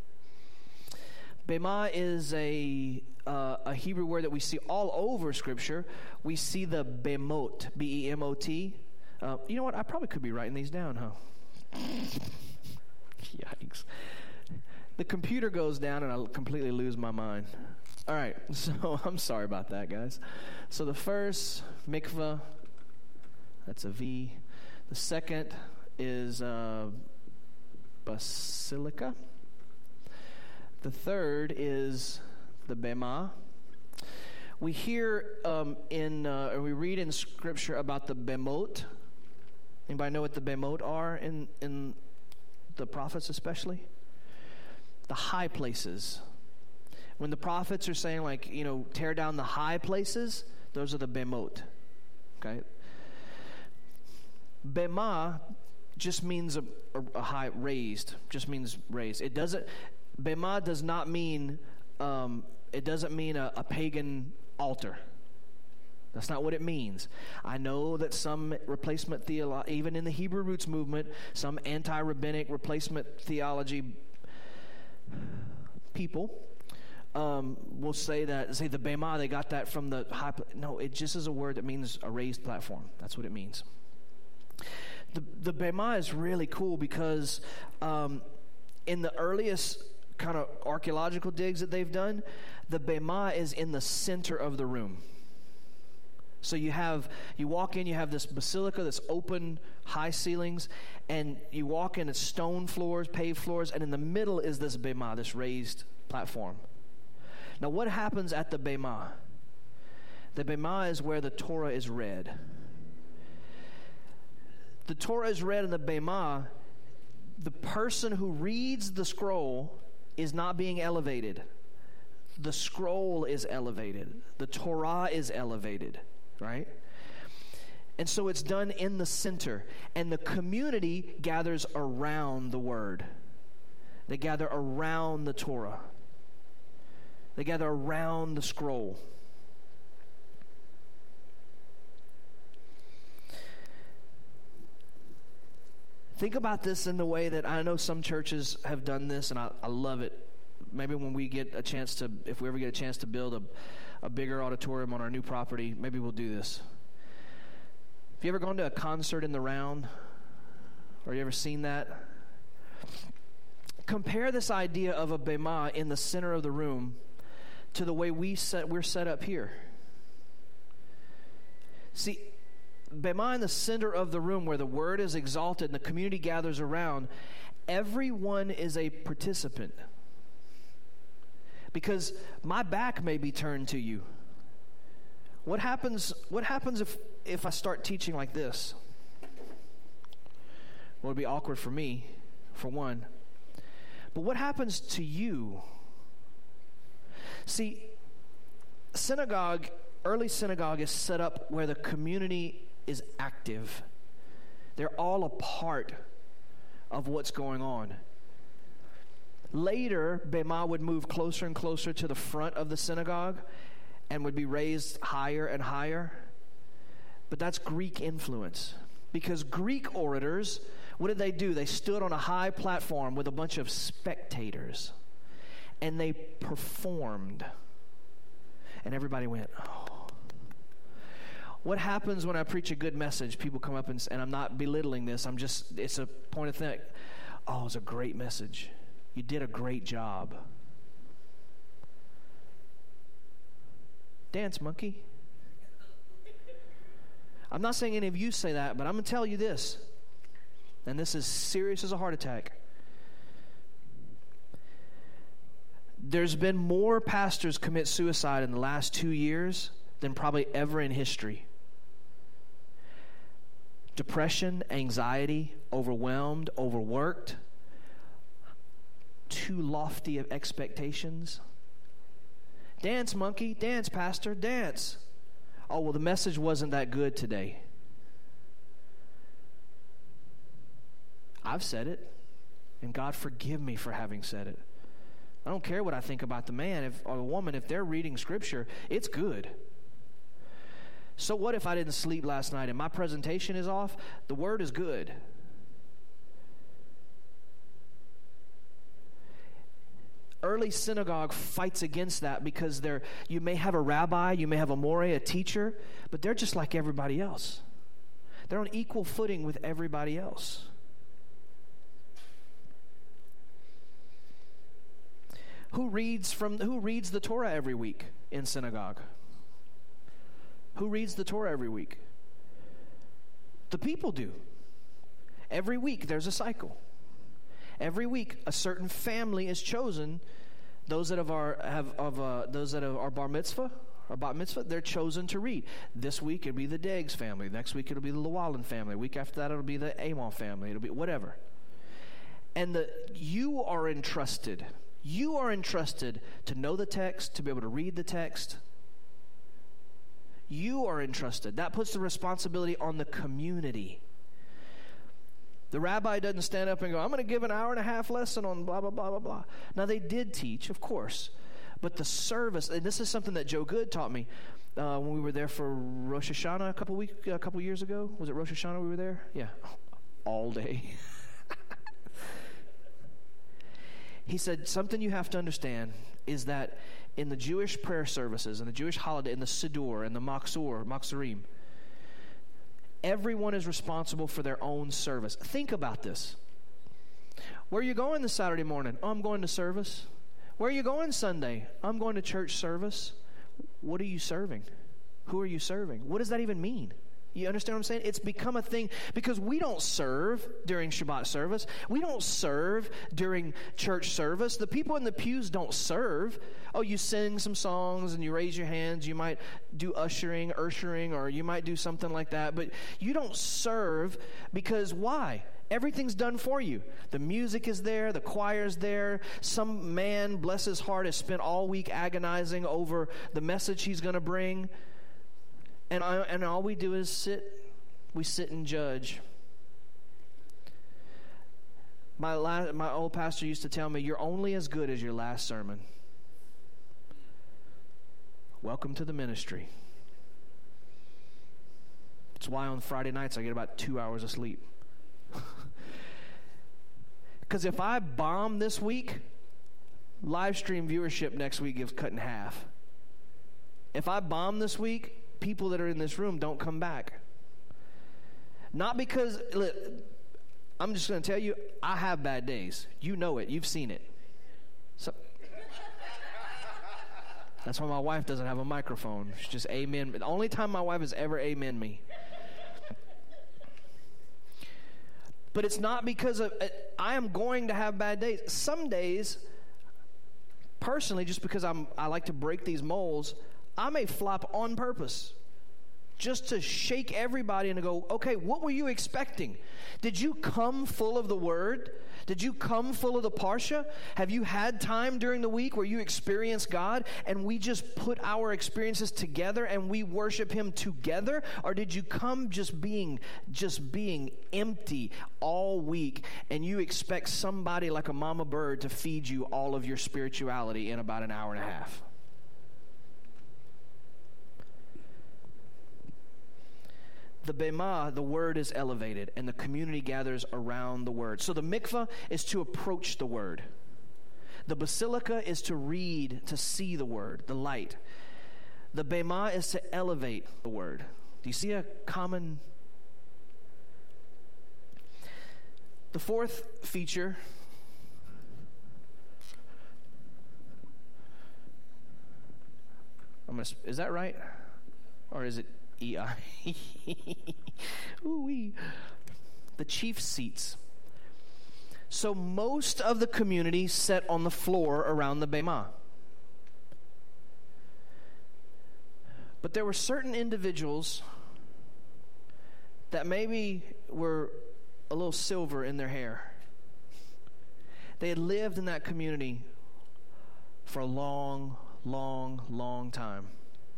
Bema is a uh, a Hebrew word that we see all over Scripture. We see the Bemot, B E M O T. Uh, you know what? I probably could be writing these down, huh? Yikes. The computer goes down and I completely lose my mind. All right, so I'm sorry about that, guys. So the first, mikvah, that's a V. The second is uh, basilica. The third is the Bema. We hear um, in, uh, or we read in Scripture about the Bemot. Anybody know what the Bemot are in, in the prophets especially? The high places. When the prophets are saying, like, you know, tear down the high places, those are the Bemot. Okay? Bema just means a, a, a high, raised, just means raised. It doesn't, Bema does not mean, um, it doesn't mean a, a pagan altar. That's not what it means. I know that some replacement theology, even in the Hebrew roots movement, some anti-rabbinic replacement theology people um, will say that, say the Bema, they got that from the high. No, it just is a word that means a raised platform. That's what it means. The, the Bema is really cool because um, in the earliest kind of archaeological digs that they've done, the Bema is in the center of the room. So you have, you walk in, you have this basilica, this open, high ceilings, and you walk in, it's stone floors, paved floors, and in the middle is this Bema, this raised platform. Now what happens at the Bema? The Bema is where the Torah is read. The Torah is read in the Bema. The person who reads the scroll is not being elevated. The scroll is elevated. The Torah is elevated, right? And so it's done in the center. And the community gathers around the word. They gather around the Torah. They gather around the scroll. Think about this in the way that I know some churches have done this, and I, I love it. Maybe when we get a chance to, if we ever get a chance to build a, a bigger auditorium on our new property, maybe we'll do this. Have you ever gone to a concert in the round? Or you ever seen that? Compare this idea of a bema in the center of the room to the way we set, we're set up here. See, bema in the center of the room where the word is exalted and the community gathers around, everyone is a participant. Because my back may be turned to you. What happens, what happens if, if I start teaching like this? Well, it'd be awkward for me, for one. But what happens to you? See, synagogue, early synagogue is set up where the community is active. They're all a part of what's going on. Later, bema would move closer and closer to the front of the synagogue and would be raised higher and higher. But that's Greek influence. Because Greek orators, what did they do? They stood on a high platform with a bunch of spectators. And they performed. And everybody went, oh. What happens when I preach a good message? People come up and, and I'm not belittling this. I'm just, it's a point of thing. Oh, it's a great message. You did a great job. Dance, monkey. I'm not saying any of you say that, but I'm going to tell you this. And this is serious as a heart attack. There's been more pastors commit suicide in the last two years than probably ever in history. Depression, anxiety, overwhelmed, overworked, too lofty of expectations. Dance, monkey, dance, pastor, dance. Oh, well, the message wasn't that good today. I've said it, and God forgive me for having said it. I don't care what I think about the man if, or the woman. If they're reading Scripture, it's good. So what if I didn't sleep last night and my presentation is off? The Word is good. Early synagogue fights against that because they're, you may have a rabbi, you may have a more, a teacher, but they're just like everybody else. They're on equal footing with everybody else. Who reads from who reads the Torah every week in synagogue? Who reads the Torah every week? The people do. Every week there's a cycle. Every week, a certain family is chosen. Those that have our have of uh, those that have our bar mitzvah, or bat mitzvah, they're chosen to read. This week it'll be the Deggs family. Next week it'll be the Llewellyn family. Week after that it'll be the Amon family. It'll be whatever. And the you are entrusted. You are entrusted to know the text, to be able to read the text. You are entrusted. That puts the responsibility on the community. The rabbi doesn't stand up and go, I'm going to give an hour and a half lesson on blah, blah, blah, blah, blah. Now, they did teach, of course. But the service, and this is something that Joe Good taught me uh, when we were there for Rosh Hashanah a couple week, a couple years ago. Was it Rosh Hashanah we were there? Yeah. All day. He said, something you have to understand is that in the Jewish prayer services, in the Jewish holiday, in the Siddur, and the Machzor, Machzorim, everyone is responsible for their own service. Think about this. Where are you going this Saturday morning? Oh, I'm going to service. Where are you going Sunday? I'm going to church service. What are you serving? Who are you serving? What does that even mean? You understand what I'm saying? It's become a thing because we don't serve during Shabbat service. We don't serve during church service. The people in the pews don't serve. Oh, you sing some songs and you raise your hands. You might do ushering, ushering, or you might do something like that. But you don't serve because why? Everything's done for you. The music is there. The choir's there. Some man, bless his heart, has spent all week agonizing over the message he's going to bring. And, I, and all we do is sit we sit and judge. My la- my old pastor used to tell me, you're only as good as your last sermon. Welcome to the ministry. That's why on Friday nights I get about two hours of sleep. Because if I bomb this week, live stream viewership next week gets cut in half. If I bomb this week, people that are in this room don't come back. Not because, look, I'm just going to tell you, I have bad days. You know it. You've seen it. So, that's why my wife doesn't have a microphone. She's just amen. The only time my wife has ever amen me. But it's not because of, I am going to have bad days. Some days, personally, just because I'm, I like to break these molds, I may flop on purpose. Just to shake everybody and to go, okay, what were you expecting? Did you come full of the Word? Did you come full of the Parsha? Have you had time during the week where you experience God and we just put our experiences together and we worship Him together? Or did you come just being, just being empty all week and you expect somebody like a mama bird to feed you all of your spirituality in about an hour and a half? The bema, the word is elevated, and the community gathers around the word. So the mikvah is to approach the word. The basilica is to read, to see the word, the light. The bema is to elevate the word. Do you see a common? The fourth feature, I'm gonna, is that right? Or is it E I? Ooh-wee. The chief seats. So most of the community sat on the floor around the bema. But there were certain individuals that maybe were a little silver in their hair. They had lived in that community for a long, long, long time.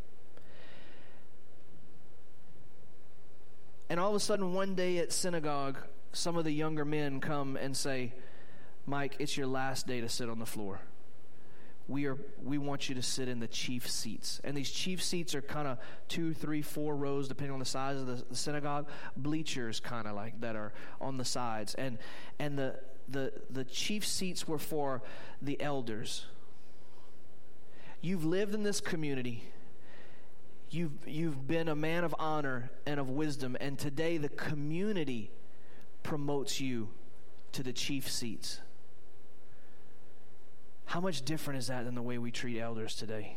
And all of a sudden, one day at synagogue, some of the younger men come and say, Mike, it's your last day to sit on the floor. We are. We want you to sit in the chief seats. And these chief seats are kind of two, three, four rows, depending on the size of the, the synagogue. Bleachers kind of like that are on the sides. And and the, the, the chief seats were for the elders. You've lived in this community. You've, you've been a man of honor and of wisdom, and today the community promotes you to the chief seats. How much different is that than the way we treat elders today?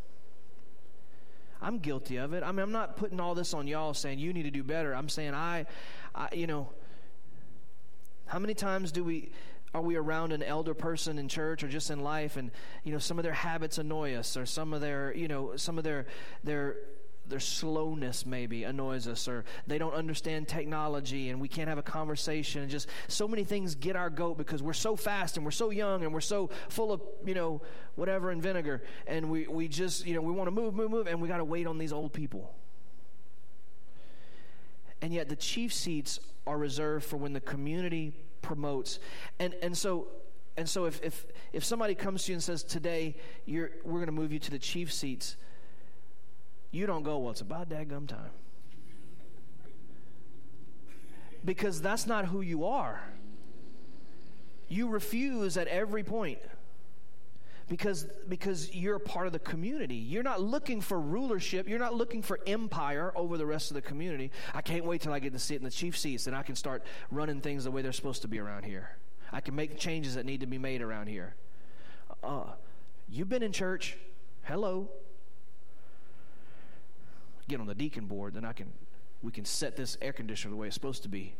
I'm guilty of it. I mean, I'm not putting all this on y'all saying you need to do better. I'm saying I, I you know, how many times do we... Are we around an elder person in church or just in life, and you know some of their habits annoy us, or some of their you know some of their their their slowness maybe annoys us, or they don't understand technology and we can't have a conversation, and just so many things get our goat because we're so fast and we're so young and we're so full of you know whatever and vinegar, and we we just you know we want to move move move and we got to wait on these old people. And yet the chief seats are reserved for when the community promotes. And and so and so if if if somebody comes to you and says, today you're we're going to move you to the chief seats, you don't go, well, it's about dadgum time. Because that's not who you are. You refuse at every point. Because because you're a part of the community. You're not looking for rulership. You're not looking for empire over the rest of the community. I can't wait till I get to sit in the chief seats and I can start running things the way they're supposed to be around here. I can make changes that need to be made around here. Uh, you've been in church. Hello. Get on the deacon board, then I can we can set this air conditioner the way it's supposed to be.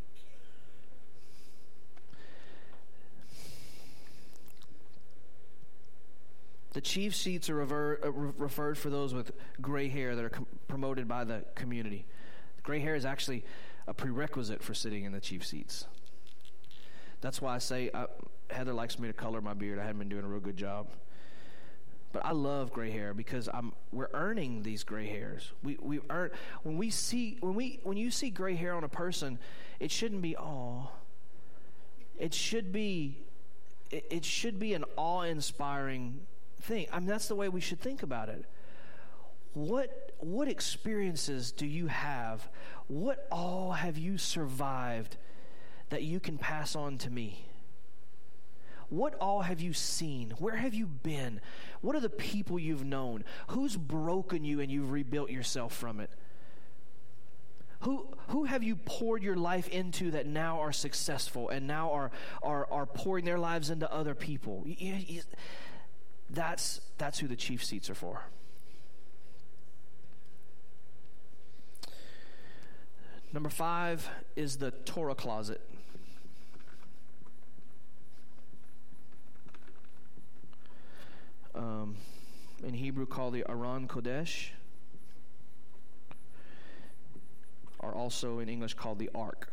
The chief seats are rever- uh, re- referred for those with gray hair that are com- promoted by the community. Gray hair is actually a prerequisite for sitting in the chief seats. That's why I say uh, Heather likes me to color my beard. I haven't been doing a real good job. But I love gray hair because I'm we're earning these gray hairs. We we earn when we see when we when you see gray hair on a person, it shouldn't be awe. It should be it, it should be an awe-inspiring thing. I mean, that's the way we should think about it. What what experiences do you have? What all have you survived that you can pass on to me? What all have you seen? Where have you been? What are the people you've known? Who's broken you and you've rebuilt yourself from it? Who who have you poured your life into that now are successful and now are are, are pouring their lives into other people? That's, that's who the chief seats are for. Number five is the Torah closet. Um, in Hebrew called the Aron Kodesh, or also in English called the Ark.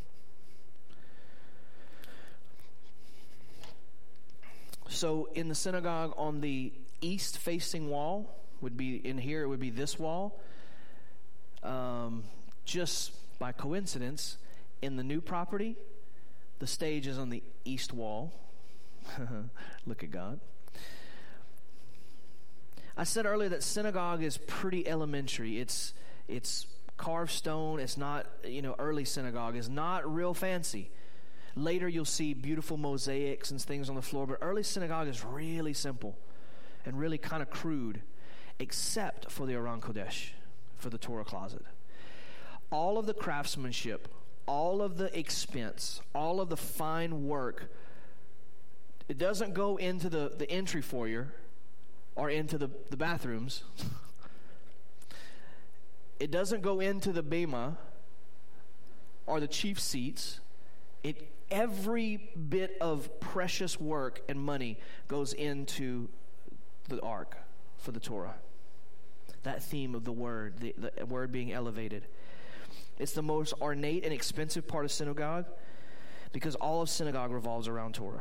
So in the synagogue on the east-facing wall, would be in here, it would be this wall. Um, just by coincidence, in the new property, the stage is on the east wall. Look at God. I said earlier that synagogue is pretty elementary. It's it's carved stone. It's not, you know, early synagogue is not real fancy. Later you'll see beautiful mosaics and things on the floor, but early synagogue is really simple and really kind of crude, except for the Aron Kodesh, for the Torah closet. All of the craftsmanship, all of the expense, all of the fine work, it doesn't go into the, the entry foyer or into the, the bathrooms. It doesn't go into the bema or the chief seats. It every bit of precious work and money goes into the ark for the Torah. That theme of the word, the, the word being elevated. It's the most ornate and expensive part of synagogue because all of synagogue revolves around Torah.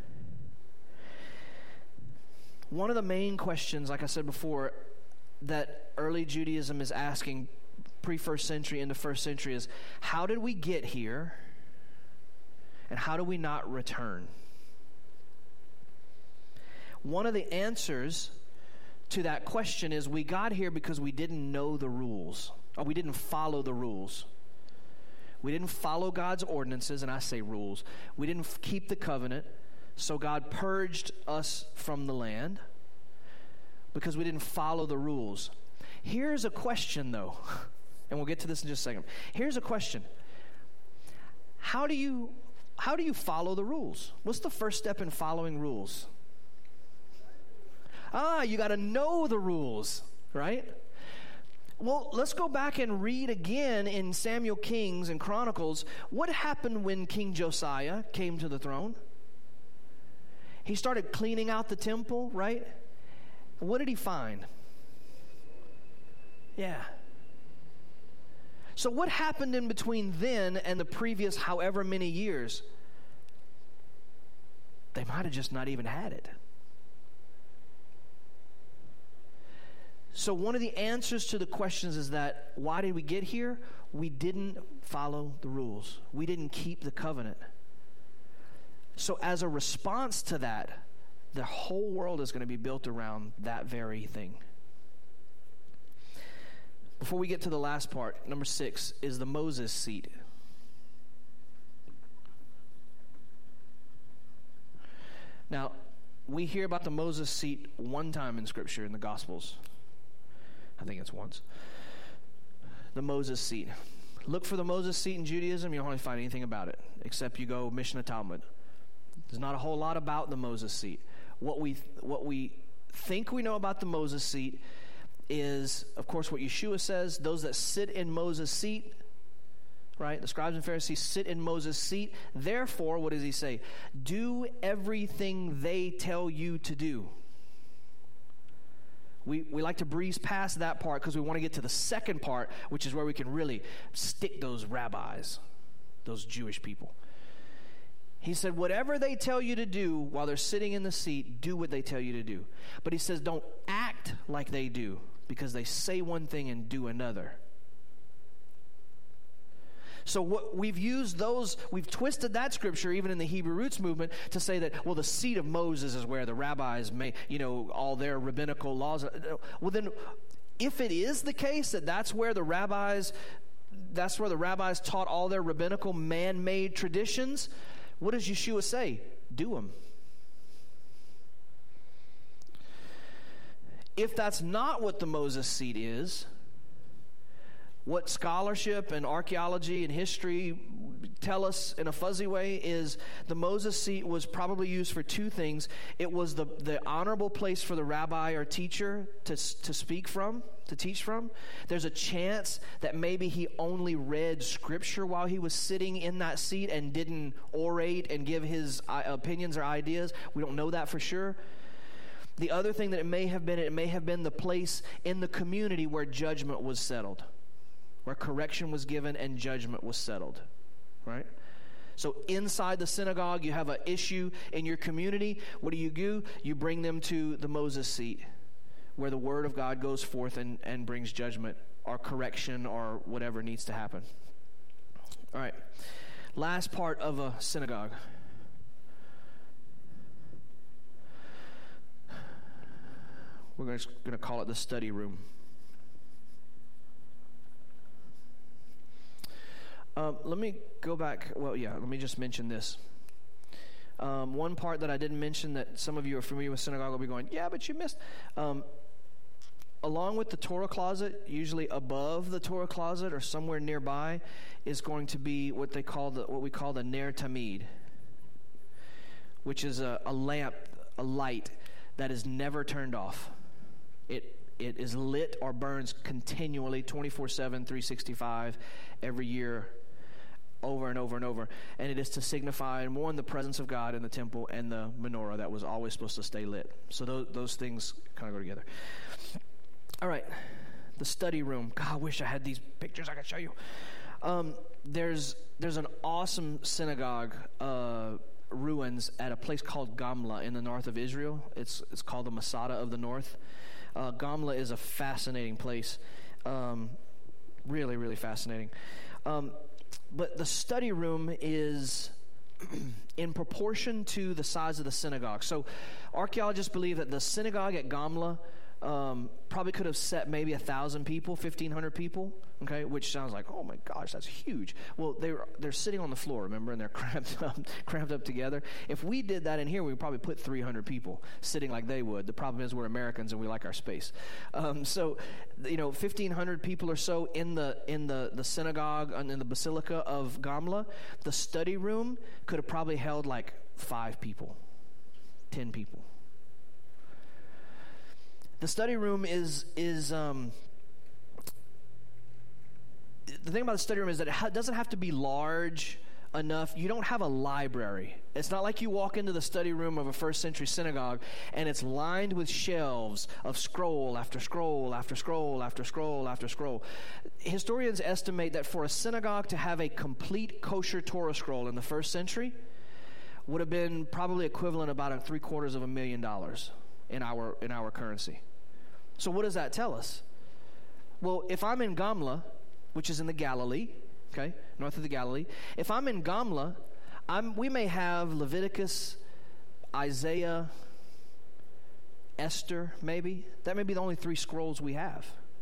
One of the main questions, like I said before, that early Judaism is asking pre-first century into first century is, how did we get here and how do we not return? One of the answers to that question is we got here because we didn't know the rules, or we didn't follow the rules. We didn't follow God's ordinances, and I say rules. We didn't f- keep the covenant, so God purged us from the land because we didn't follow the rules. Here's a question, though, and we'll get to this in just a second. Here's a question. How do you how do you follow the rules? What's the first step in following rules? Ah, you got to know the rules, right? Well, let's go back and read again in Samuel Kings and Chronicles. What happened when King Josiah came to the throne? He started cleaning out the temple, right? What did he find? Yeah. So what happened in between then and the previous however many years? They might have just not even had it. So one of the answers to the questions is that, why did we get here? We didn't follow the rules. We didn't keep the covenant. So as a response to that, the whole world is going to be built around that very thing. Before we get to the last part, number six is the Moses seat. Now, we hear about the Moses seat one time in Scripture in the Gospels. I think it's once. The Moses seat. Look for the Moses seat in Judaism, you don't really find anything about it, except you go Mishnah Talmud. There's not a whole lot about the Moses seat. What we what we think we know about the Moses seat is, of course, what Yeshua says, those that sit in Moses' seat, right? The scribes and Pharisees sit in Moses' seat. Therefore, what does he say? Do everything they tell you to do. We we like to breeze past that part because we want to get to the second part, which is where we can really stick those rabbis, those Jewish people. He said, whatever they tell you to do while they're sitting in the seat, do what they tell you to do. But he says, don't act like they do. because they say one thing and do another. So what we've used those, we've twisted that scripture even in the Hebrew roots movement to say that, well, the seat of Moses is where the rabbis may, you know, all their rabbinical laws. Well, then if it is the case that that's where the rabbis, that's where the rabbis taught all their rabbinical man-made traditions, what does Yeshua say? Do them. If that's not what the Moses seat is, what scholarship and archaeology and history tell us in a fuzzy way is the Moses seat was probably used for two things. It was the, the honorable place for the rabbi or teacher to, to speak from, to teach from. There's a chance that maybe he only read scripture while he was sitting in that seat and didn't orate and give his opinions or ideas. We don't know that for sure. The other thing that it may have been, it may have been the place in the community where judgment was settled, where correction was given and judgment was settled, right? So inside the synagogue, you have an issue in your community. What do you do? You bring them to the Moses seat, where the word of God goes forth and, and brings judgment or correction or whatever needs to happen. All right. Last part of a synagogue. We're just going to call it the study room. Um, let me go back. Well, yeah, let me just mention this. Um, one part that I didn't mention that some of you are familiar with synagogue will be going, yeah, but you missed. Um, along with the Torah closet, usually above the Torah closet or somewhere nearby, is going to be what they call the what we call the Ner Tamid, which is a, a lamp, a light that is never turned off. It it is lit or burns continually, twenty-four seven, three sixty-five, every year, over and over and over. And it is to signify, one, the presence of God in the temple, and the menorah that was always supposed to stay lit. So those, those things kind of go together. All right, the study room. God, I wish I had these pictures I could show you. Um, there's there's an awesome synagogue uh, ruins at a place called Gamla in the north of Israel. It's it's called the Masada of the North. Uh, Gamla is a fascinating place, um, really, really fascinating. Um, but the study room is in proportion to the size of the synagogue. So archaeologists believe that the synagogue at Gamla um, probably could have set maybe a thousand people, fifteen hundred people. Okay, which sounds like, oh my gosh, that's huge. Well, they're they're sitting on the floor, remember, and they're cramped up, cramped up together. If we did that in here, we would probably put three hundred people sitting like they would. The problem is we're Americans and we like our space. Um, so, you know, fifteen hundred people or so in the in the the synagogue and in the basilica of Gamla. The study room could have probably held like five people, ten people. The study room is is um, the thing about the study room is that it ha- doesn't have to be large enough. You don't have a library. It's not like you walk into the study room of a first century synagogue and it's lined with shelves of scroll after scroll after scroll after scroll after scroll. Historians estimate that for a synagogue to have a complete kosher Torah scroll in the first century would have been probably equivalent about a three quarters of a million dollars in our in our currency. So what does that tell us? Well, if I'm in Gamla, which is in the Galilee, okay, north of the Galilee, if I'm in Gamla, I'm, we may have Leviticus, Isaiah, Esther, maybe. That may be the only three scrolls we have.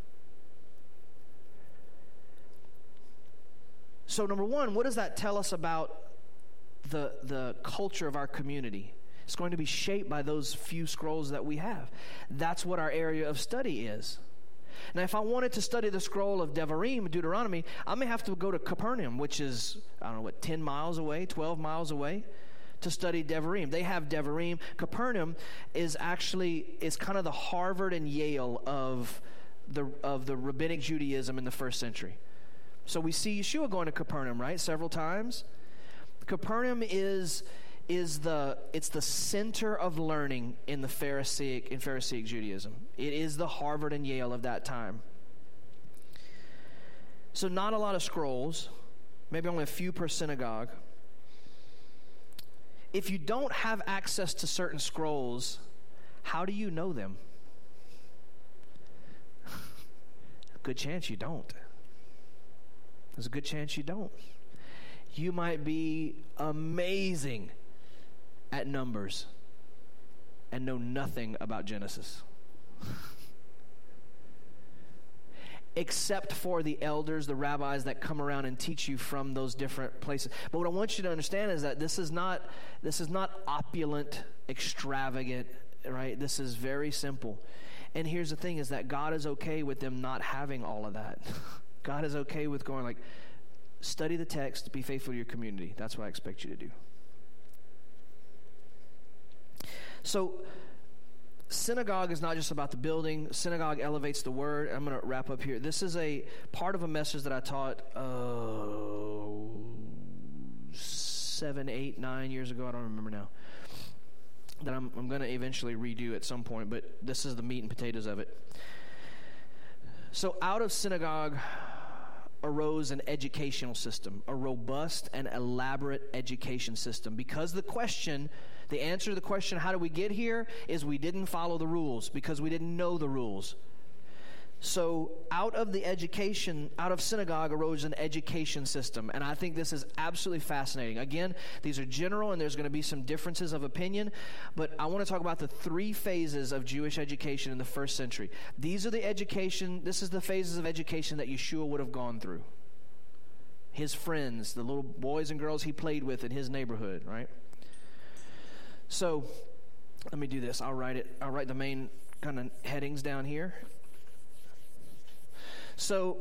So number one, what does that tell us about the the culture of our community? It's going to be shaped by those few scrolls that we have. That's what our area of study is. Now, if I wanted to study the scroll of Devarim, Deuteronomy, I may have to go to Capernaum, which is, I don't know, what, ten miles away, twelve miles away, to study Devarim. They have Devarim. Capernaum is actually, is kind of the Harvard and Yale of the of the rabbinic Judaism in the first century. So we see Yeshua going to Capernaum, right, several times. Capernaum is... is the it's the center of learning in the Pharisaic in Pharisaic Judaism. It is the Harvard and Yale of that time. So not a lot of scrolls, maybe only a few per synagogue. If you don't have access to certain scrolls, how do you know them? Good chance you don't. There's a good chance you don't. You might be amazing at numbers and know nothing about Genesis. Except for the elders, the rabbis that come around and teach you from those different places. But what I want you to understand is that this is not this is not opulent, extravagant, right? This is very simple. And here's the thing is that God is okay with them not having all of that. God is okay with going like, study the text, be faithful to your community. That's what I expect you to do. So, synagogue is not just about the building. Synagogue elevates the word. I'm going to wrap up here. This is a part of a message that I taught uh, seven, eight, nine years ago. I don't remember now. That I'm, I'm going to eventually redo at some point, but this is the meat and potatoes of it. So out of synagogue arose an educational system, a robust and elaborate education system. Because the question, the answer to the question, how do we get here, is we didn't follow the rules because we didn't know the rules. So out of the education, out of synagogue arose an education system. And I think this is absolutely fascinating. Again, these are general and there's going to be some differences of opinion. But I want to talk about the three phases of Jewish education in the first century. These are the education, this is the phases of education that Yeshua would have gone through. His friends, the little boys and girls he played with in his neighborhood, right? So let me do this. I'll write it. I'll write the main kind of headings down here. So,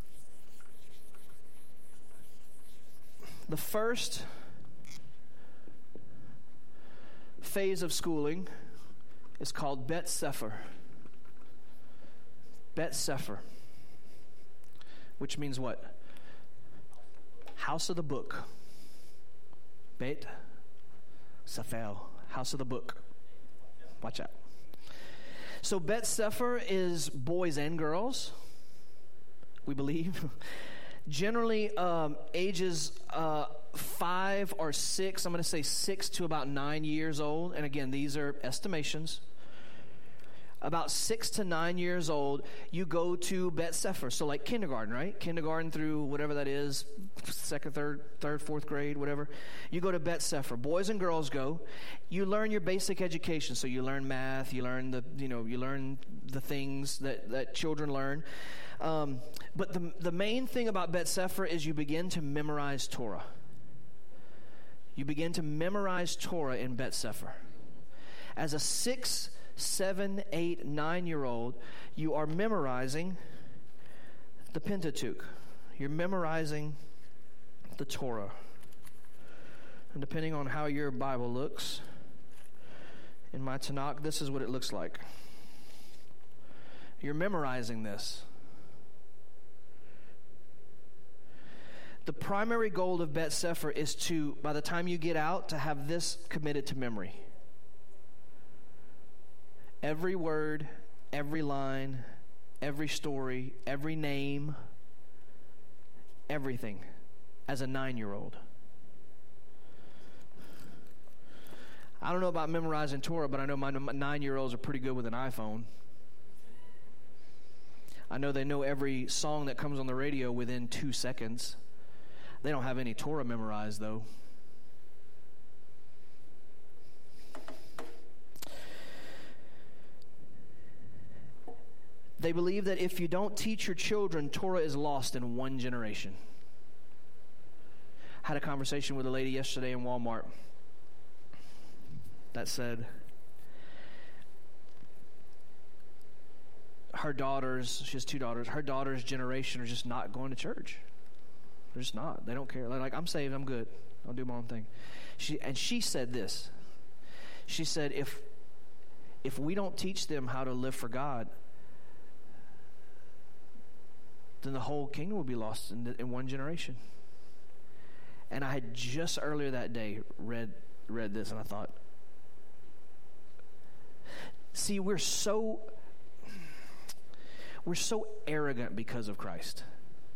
the first phase of schooling is called Bet Sefer. Bet Sefer, which means what? House of the book. Bet Sefer, house of the book. Watch out. So, Bet Sefer is boys and girls. We believe, generally um, ages uh, five or six, I'm going to say six to about nine years old. And again, these are estimations. About six to nine years old, you go to Bet Sefer. So like kindergarten, right? Kindergarten through whatever that is, second, third, third, fourth grade, whatever. You go to Bet Sefer. Boys and girls go. You learn your basic education. So you learn math, you learn the, you know, you learn the things that, that children learn. Um, but the the main thing about Bet Sefer is you begin to memorize Torah. You begin to memorize Torah in Bet Sefer. As a six, seven, eight, nine-year-old, you are memorizing the Pentateuch. You're memorizing the Torah. And depending on how your Bible looks, in my Tanakh, this is what it looks like. You're memorizing this. The primary goal of Bet Sefer is to, by the time you get out, to have this committed to memory. Every word, every line, every story, every name, everything, as a nine-year-old. I don't know about memorizing Torah, but I know my nine-year-olds are pretty good with an iPhone. I know they know every song that comes on the radio within two seconds. They don't have any Torah memorized, though. They believe that if you don't teach your children, Torah is lost in one generation. I had a conversation with a lady yesterday in Walmart that said her daughters, she has two daughters, her daughter's generation are just not going to church. They're just not. They don't care. They're like, I'm saved, I'm good. I'll do my own thing. She and she said this. She said, if if we don't teach them how to live for God, then the whole kingdom will be lost in, the, in one generation. And I had just earlier that day read read this, and I thought, see, we're so we're so arrogant because of Christ.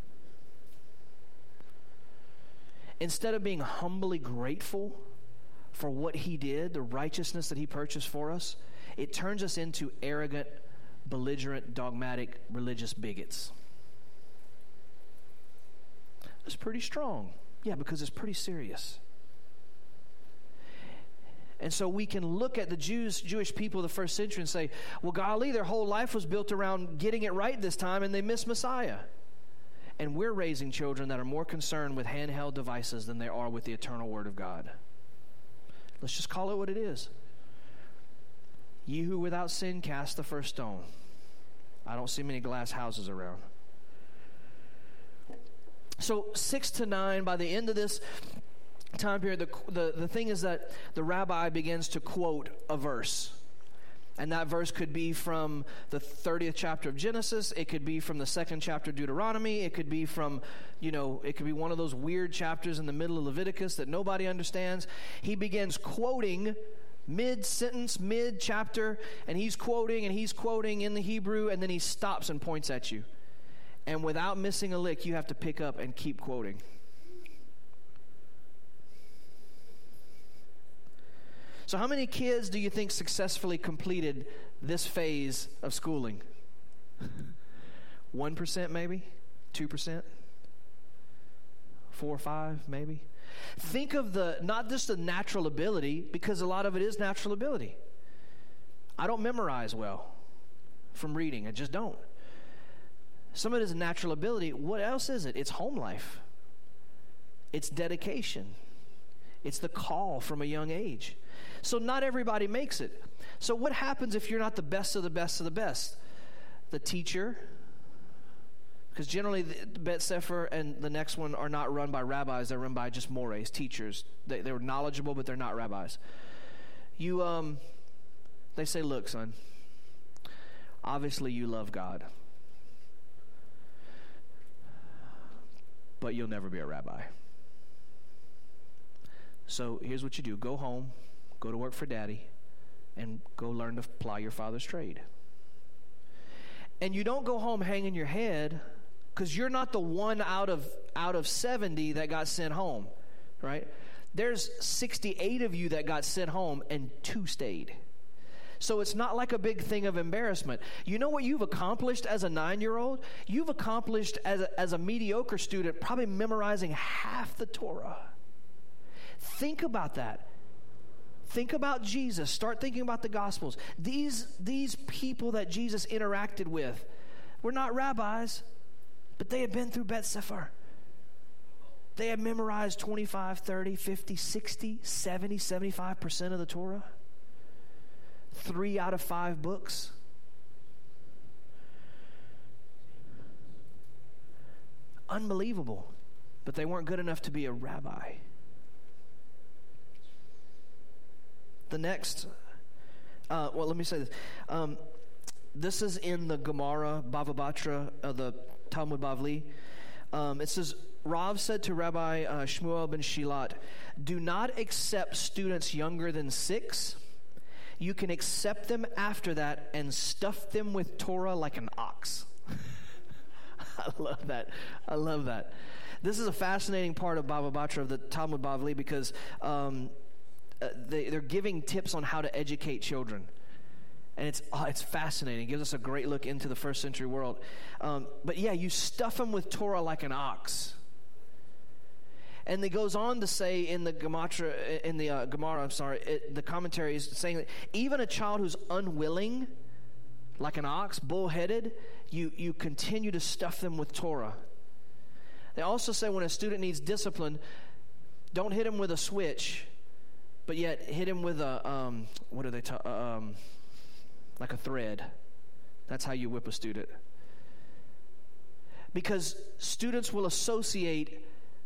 Instead of being humbly grateful for what he did, the righteousness that he purchased for us, it turns us into arrogant, belligerent, dogmatic, religious bigots. It's pretty strong. Yeah, because it's pretty serious. And so we can look at the Jews, Jewish people of the first century and say, well, golly, their whole life was built around getting it right this time, and they miss Messiah. And we're raising children that are more concerned with handheld devices than they are with the eternal Word of God. Let's just call it what it is. Ye who without sin cast the first stone. I don't see many glass houses around. So six to nine, by the end of this time period, the, the, the thing is that the rabbi begins to quote a verse. And that verse could be from the thirtieth chapter of Genesis. It could be from the second chapter of Deuteronomy. It could be from, you know, it could be one of those weird chapters in the middle of Leviticus that nobody understands. He begins quoting mid-sentence, mid-chapter, and he's quoting and he's quoting in the Hebrew, and then he stops and points at you. And without missing a lick, you have to pick up and keep quoting. So how many kids do you think successfully completed this phase of schooling? one percent maybe? two percent? Four or five maybe? Think of the, not just the natural ability, because a lot of it is natural ability. I don't memorize well from reading. I just don't. Some of it is natural ability. What else is it? It's home life. It's dedication. It's the call from a young age. So not everybody makes it. So what happens if you're not the best of the best of the best? The teacher, because generally the Bet Sefer and the next one are not run by rabbis. They're run by just mores, teachers. They, they're knowledgeable, but they're not rabbis. You, um, they say, look, son, obviously you love God, but you'll never be a rabbi. So here's what you do. Go home, go to work for daddy, and go learn to ply your father's trade. And you don't go home hanging your head, because you're not the one out of out of seventy that got sent home, right? There's sixty-eight of you that got sent home, and two stayed. So it's not like a big thing of embarrassment. You know what you've accomplished as a nine-year-old? You've accomplished as a, as a mediocre student probably memorizing half the Torah. Think about that. Think about Jesus. Start thinking about the Gospels. These, these people that Jesus interacted with were not rabbis, but they had been through Bet Sefer. They had memorized twenty-five, thirty, fifty, sixty, seventy, seventy-five percent of the Torah. Three out of five books. Unbelievable. But they weren't good enough to be a rabbi. The next, uh, well, let me say this. Um, this is in the Gemara, Bava Batra, of the Talmud Bavli. Um, it says, Rav said to Rabbi uh, Shmuel ben Shilat, do not accept students younger than six. You can accept them after that and stuff them with Torah like an ox. I love that. I love that. This is a fascinating part of Bava Batra, of the Talmud Bavli, because um, uh, they, they're giving tips on how to educate children. And it's oh, it's fascinating. It gives us a great look into the first century world. Um, but yeah, you stuff them with Torah like an ox. And it goes on to say in the Gemara, in the uh, Gemara, I'm sorry, it, the commentary is saying that even a child who's unwilling, like an ox, bullheaded, you you continue to stuff them with Torah. They also say when a student needs discipline, don't hit him with a switch, but yet hit him with a um, what are they ta- um, like a thread. That's how you whip a student. Because students will associate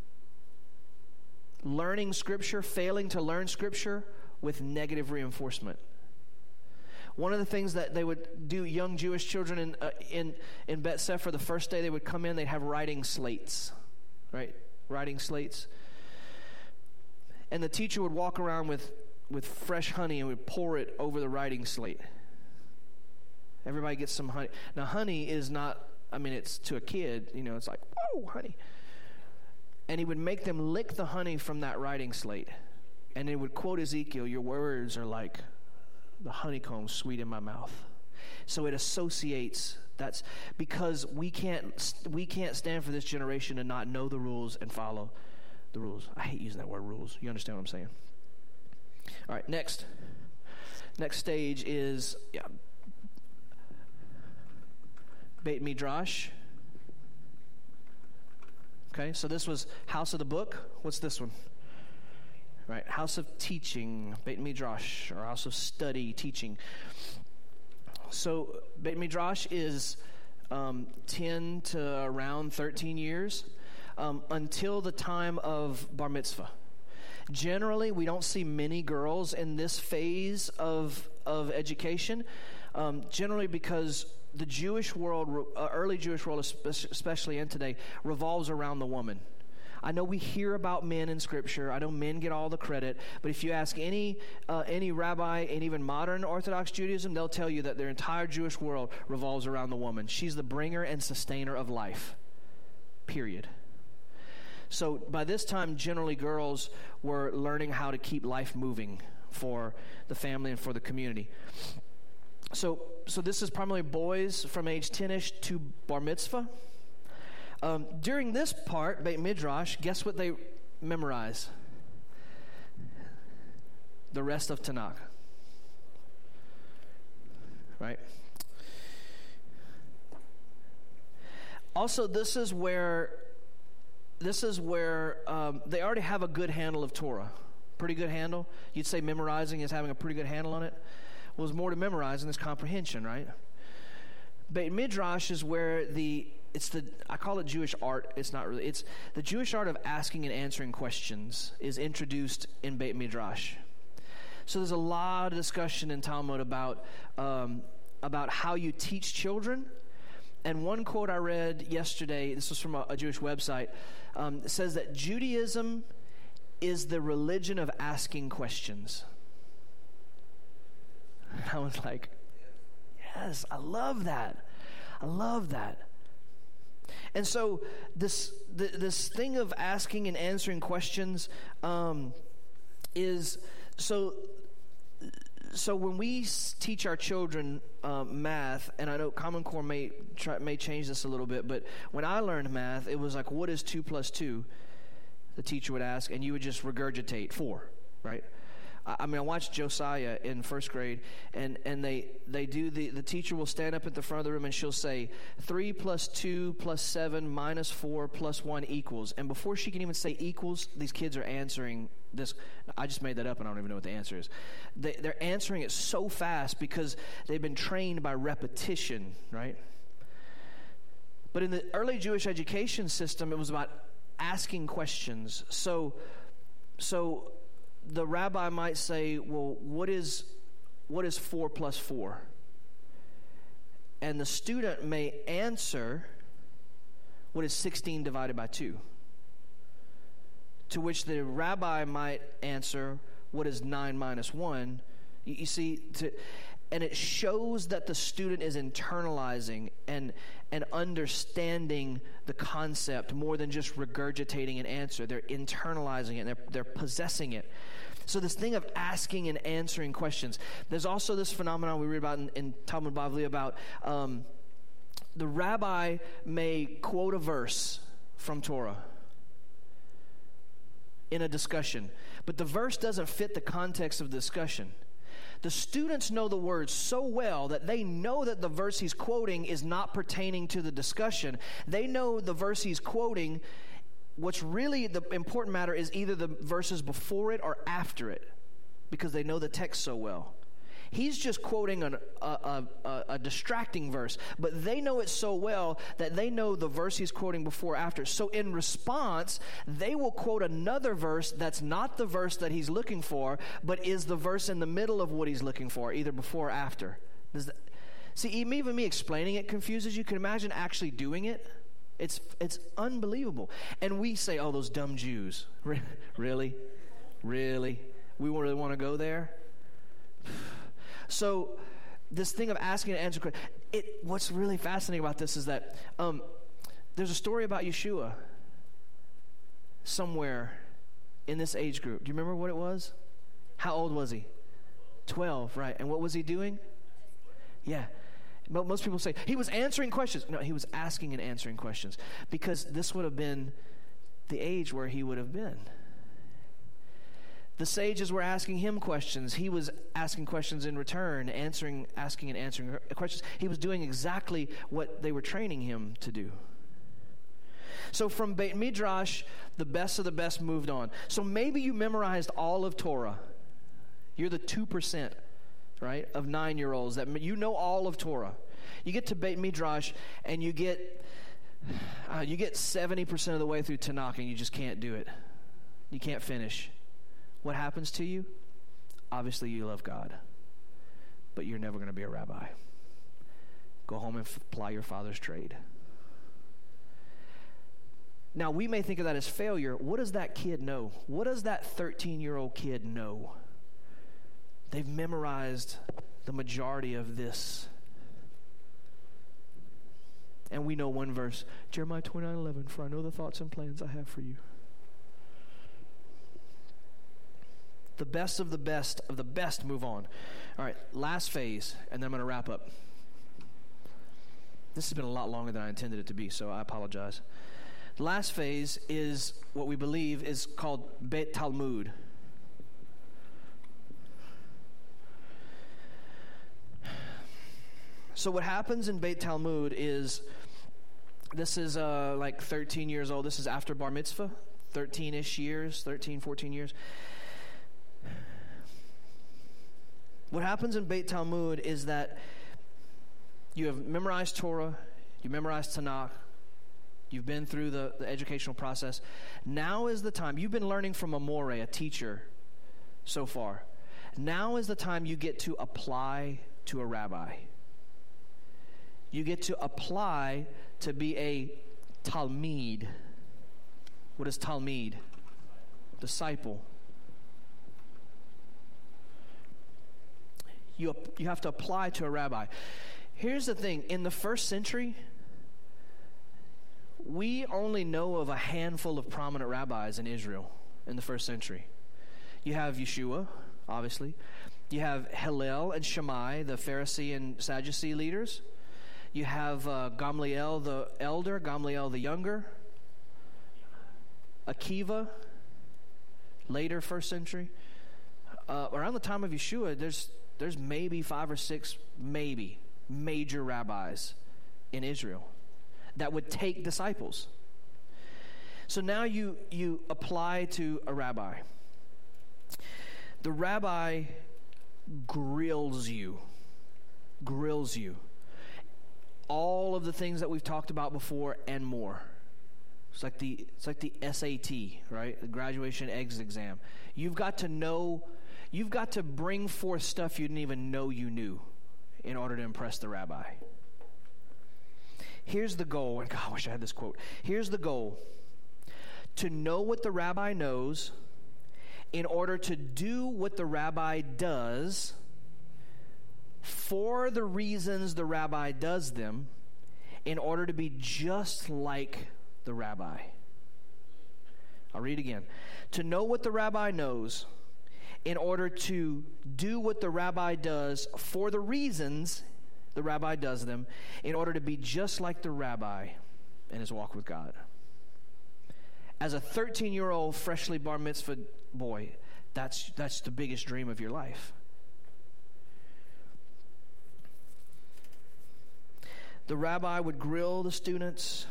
learning Scripture, failing to learn Scripture, with negative reinforcement. One of the things that they would do, young Jewish children in uh, in in Bet Sefer, the first day they would come in, they'd have writing slates, right? Writing slates. And the teacher would walk around with, with fresh honey and would pour it over the writing slate. Everybody gets some honey. Now, honey is not, I mean, it's to a kid, you know, it's like, whoa, honey. And he would make them lick the honey from that writing slate. And he would quote Ezekiel, your words are like the honeycomb sweet in my mouth. So it associates. That's because we can't we can't stand for this generation to not know the rules and follow the rules. I hate using that word rules. You understand what I'm saying? All right, next. Next stage is yeah, Beit Midrash. Okay, so this was house of the book. What's this one? Right, house of teaching, Beit Midrash, or house of study, teaching. So Beit Midrash is um, ten to around thirteen years um, until the time of bar mitzvah. Generally, we don't see many girls in this phase of of education, um, generally because the Jewish world, uh, early Jewish world, especially in today, revolves around the woman. I know we hear about men in Scripture. I know men get all the credit. But if you ask any uh, any rabbi and even modern Orthodox Judaism, they'll tell you that their entire Jewish world revolves around the woman. She's the bringer and sustainer of life, period. So by this time, generally girls were learning how to keep life moving for the family and for the community. So so this is primarily boys from age ten-ish to bar mitzvah. Um, during this part, Beit Midrash, guess what they memorize? The rest of Tanakh. Right? Also, this is where this is where um, they already have a good handle of Torah. Pretty good handle. You'd say memorizing is having a pretty good handle on it. Well, there's more to memorize than this comprehension, right? Beit Midrash is where the It's the, I call it Jewish art. It's not really. It's the Jewish art of asking and answering questions is introduced in Beit Midrash. So there's a lot of discussion in Talmud about um, about how you teach children. And one quote I read yesterday, this was from a, a Jewish website, um, says that Judaism is the religion of asking questions. And I was like, yes, I love that. I love that. And so this the, this thing of asking and answering questions um, is so. So when we teach our children uh, math, and I know Common Core may try, may change this a little bit, but when I learned math, it was like, "What is two plus two?" The teacher would ask, and you would just regurgitate four, right? I mean, I watched Josiah in first grade, and, and they they do the the teacher will stand up at the front of the room and she'll say three plus two plus seven minus four plus one equals, and before she can even say equals, these kids are answering this. I just made that up, and I don't even know what the answer is. They, they're answering it so fast because they've been trained by repetition, right? But in the early Jewish education system, it was about asking questions. So, so. The rabbi might say, well, what is what is four plus four? And the student may answer, what is sixteen divided by two? To which the rabbi might answer, what is nine minus one? You, you see, to, and it shows that the student is internalizing and and understanding the concept more than just regurgitating an answer. They're internalizing it, and they're, they're possessing it. So this thing of asking and answering questions. There's also this phenomenon we read about in, in Talmud Bavli about um, the rabbi may quote a verse from Torah in a discussion, but the verse doesn't fit the context of the discussion. The students know the words so well that they know that the verse he's quoting is not pertaining to the discussion. They know the verse he's quoting, what's really the important matter is either the verses before it or after it, because they know the text so well. He's just quoting an, a, a, a, a distracting verse, but they know it so well that they know the verse he's quoting before or after. So in response, they will quote another verse that's not the verse that he's looking for, but is the verse in the middle of what he's looking for, either before or after. Does that, see, even me explaining it confuses you. Can imagine actually doing it? It's it's unbelievable. And we say, oh, those dumb Jews. Really? Really? We really want to go there? So this thing of asking and answering, it, what's really fascinating about this is that um, there's a story about Yeshua somewhere in this age group. Do you remember what it was? How old was he? twelve, right. And what was he doing? Yeah. Most people say, he was answering questions. No, he was asking and answering questions, because this would have been the age where he would have been. The sages were asking him questions. He was asking questions in return, answering, asking and answering questions. He was doing exactly what they were training him to do. So from Beit Midrash, the best of the best moved on. So maybe you memorized all of Torah. You're the two percent, right, of nine-year-olds that you know all of Torah. You get to Beit Midrash and you get uh, you get seventy percent of the way through Tanakh and you just can't do it. You can't finish. What happens to you? Obviously you love God, but you're never going to be a rabbi. Go home and f- apply your father's trade. Now, we may think of that as failure. What does that kid know? What does that thirteen-year-old kid know? They've memorized the majority of this. And we know one verse, Jeremiah twenty-nine eleven, for I know the thoughts and plans I have for you. The best of the best of the best move on. All right, last phase, and then I'm going to wrap up. This has been a lot longer than I intended it to be, so I apologize. The last phase is what we believe is called Beit Talmud. So what happens in Beit Talmud is, this is uh, like thirteen years old. This is after Bar Mitzvah, thirteen-ish years, thirteen, fourteen years. What happens in Beit Talmud is that you have memorized Torah, you memorized Tanakh, you've been through the, the educational process. Now is the time. You've been learning from a more, a teacher, so far. Now is the time you get to apply to a rabbi. You get to apply to be a talmid. What is talmid? Disciple. You, you have to apply to a rabbi. Here's the thing. In the first century, we only know of a handful of prominent rabbis in Israel in the first century. You have Yeshua, obviously. You have Hillel and Shammai, the Pharisee and Sadducee leaders. You have uh, Gamliel the elder, Gamliel the younger. Akiva, later first century. Uh, around the time of Yeshua, there's there's maybe five or six, maybe, major rabbis in Israel that would take disciples. So now you you apply to a rabbi. The rabbi grills you, grills you. All of the things that we've talked about before and more. It's like the it's like the S A T, right? The graduation exit exam. You've got to know, you've got to bring forth stuff you didn't even know you knew in order to impress the rabbi. Here's the goal, and God, I wish I had this quote. Here's the goal: to know what the rabbi knows in order to do what the rabbi does for the reasons the rabbi does them, in order to be just like the rabbi. I'll read again. To know what the rabbi knows in order to do what the rabbi does for the reasons the rabbi does them, in order to be just like the rabbi in his walk with God. As a thirteen-year-old freshly bar mitzvah boy, that's that's the biggest dream of your life. The rabbi would grill the students.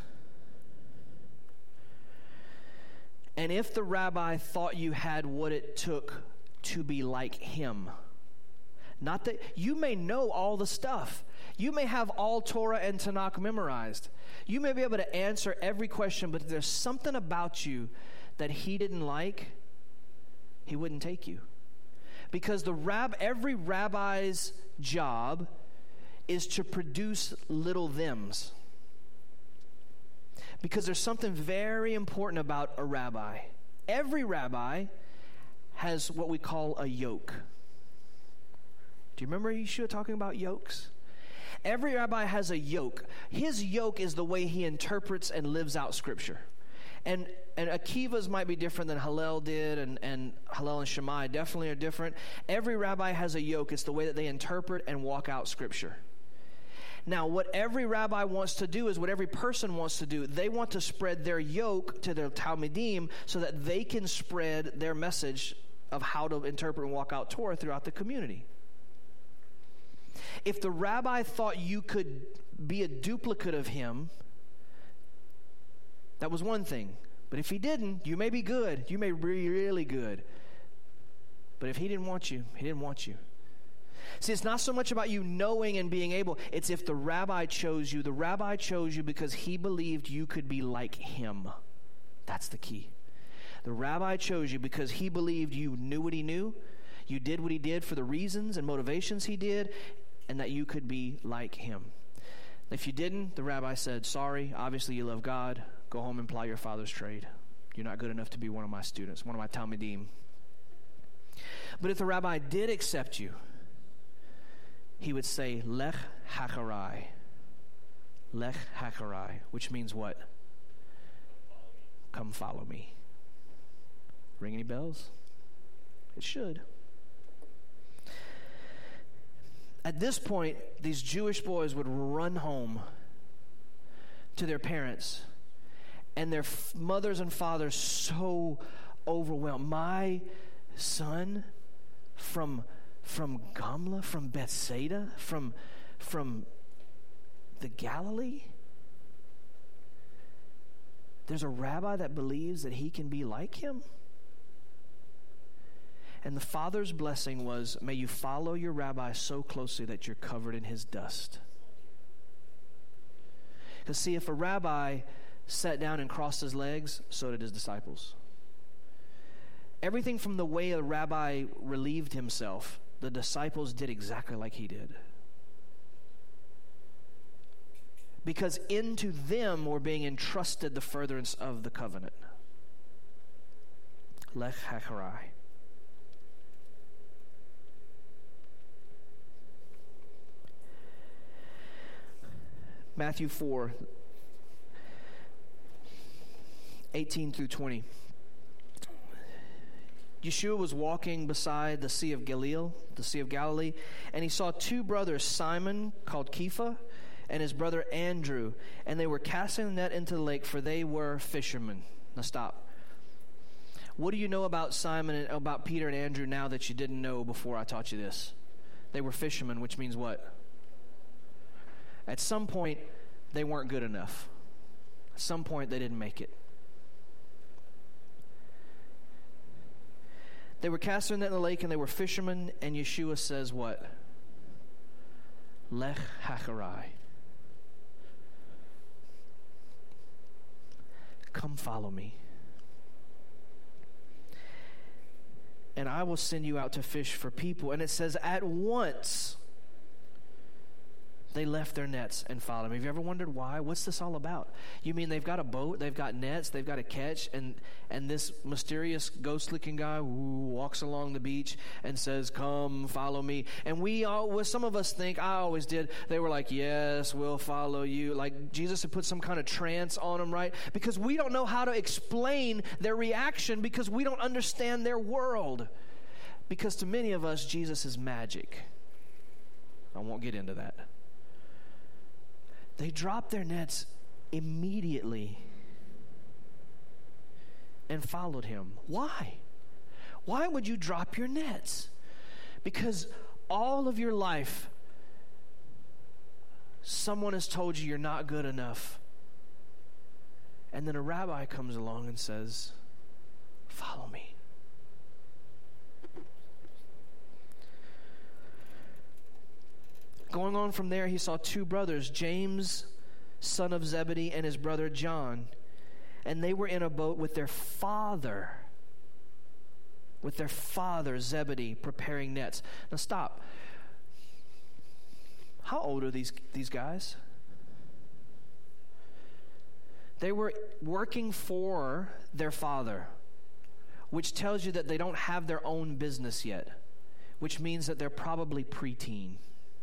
And if the rabbi thought you had what it took to be like him, not that you may know all the stuff. You may have all Torah and Tanakh memorized. You may be able to answer every question, but if there's something about you that he didn't like, he wouldn't take you. Because the rab, every rabbi's job is to produce little thems. Because there's something very important about a rabbi. Every rabbi has what we call a yoke. Do you remember Yeshua talking about yokes? Every rabbi has a yoke. His yoke is the way he interprets and lives out Scripture. And and Akiva's might be different than Hillel did, and, and Hillel and Shammai definitely are different. Every rabbi has a yoke. It's the way that they interpret and walk out Scripture. Now, what every rabbi wants to do is what every person wants to do. They want to spread their yoke to their Talmidim so that they can spread their message of how to interpret and walk out Torah throughout the community. If the rabbi thought you could be a duplicate of him, that was one thing. But if he didn't, you may be good. You may be really good. But if he didn't want you, he didn't want you. See, it's not so much about you knowing and being able. It's if the rabbi chose you. The rabbi chose you because he believed you could be like him. That's the key. The rabbi chose you because he believed you knew what he knew, you did what he did for the reasons and motivations he did, and that you could be like him. If you didn't, the rabbi said, sorry, obviously you love God. Go home and ply your father's trade. You're not good enough to be one of my students, one of my Talmidim. But if the rabbi did accept you, he would say, Lech Hacharai. Lech Hacharai, which means what? Come follow me. Ring any bells? It should. At this point, these Jewish boys would run home to their parents, and their f- mothers and fathers so overwhelmed. My son from from Gamla, from Bethsaida, from from the Galilee. There's a rabbi that believes that he can be like him. And the father's blessing was, may you follow your rabbi so closely that you're covered in his dust. Because see, if a rabbi sat down and crossed his legs, so did his disciples. Everything from the way a rabbi relieved himself, the disciples did exactly like he did. Because into them were being entrusted the furtherance of the covenant. Lech Hacharai. Matthew four, eighteen through twenty. Yeshua was walking beside the Sea of Galilee, the Sea of Galilee, and he saw two brothers, Simon, called Kepha, and his brother Andrew, and they were casting the net into the lake, for they were fishermen. Now stop. What do you know about Simon and about Peter and Andrew now that you didn't know before I taught you this? They were fishermen, which means what? At some point, they weren't good enough. At some point, they didn't make it. They were casting their net in the lake, and they were fishermen, and Yeshua says what? Lech Hacharai. Come follow me. And I will send you out to fish for people. And it says at once they left their nets and followed him. Have you ever wondered why? What's this all about? You mean they've got a boat, they've got nets, they've got a catch, and and this mysterious ghost-looking guy who walks along the beach and says, come, follow me. And we all, well, some of us think, I always did, they were like, yes, we'll follow you. Like Jesus had put some kind of trance on them, right? Because we don't know how to explain their reaction because we don't understand their world. Because to many of us, Jesus is magic. I won't get into that. They dropped their nets immediately and followed him. Why? Why would you drop your nets? Because all of your life, someone has told you you're not good enough. And then a rabbi comes along and says, follow me. Going on from there, he saw two brothers, James, son of Zebedee, and his brother John. And they were in a boat with their father, with their father, Zebedee, preparing nets. Now stop. How old are these, these guys? They were working for their father, which tells you that they don't have their own business yet, which means that they're probably preteen.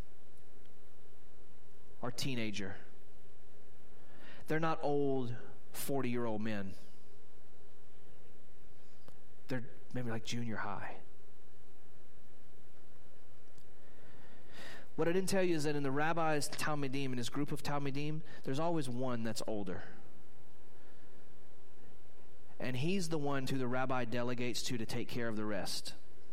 Or teenager. They're not old forty-year-old men. They're maybe like junior high. What I didn't tell you is that in the rabbi's Talmidim, in his group of Talmidim, there's always one that's older. And he's the one who the rabbi delegates to to take care of the rest.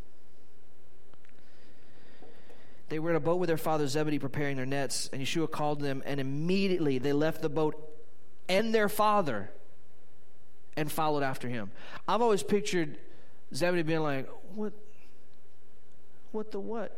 They were in a boat with their father Zebedee preparing their nets, and Yeshua called them, and immediately they left the boat and their father and followed after him. I've always pictured Zebedee being like, what? What the what?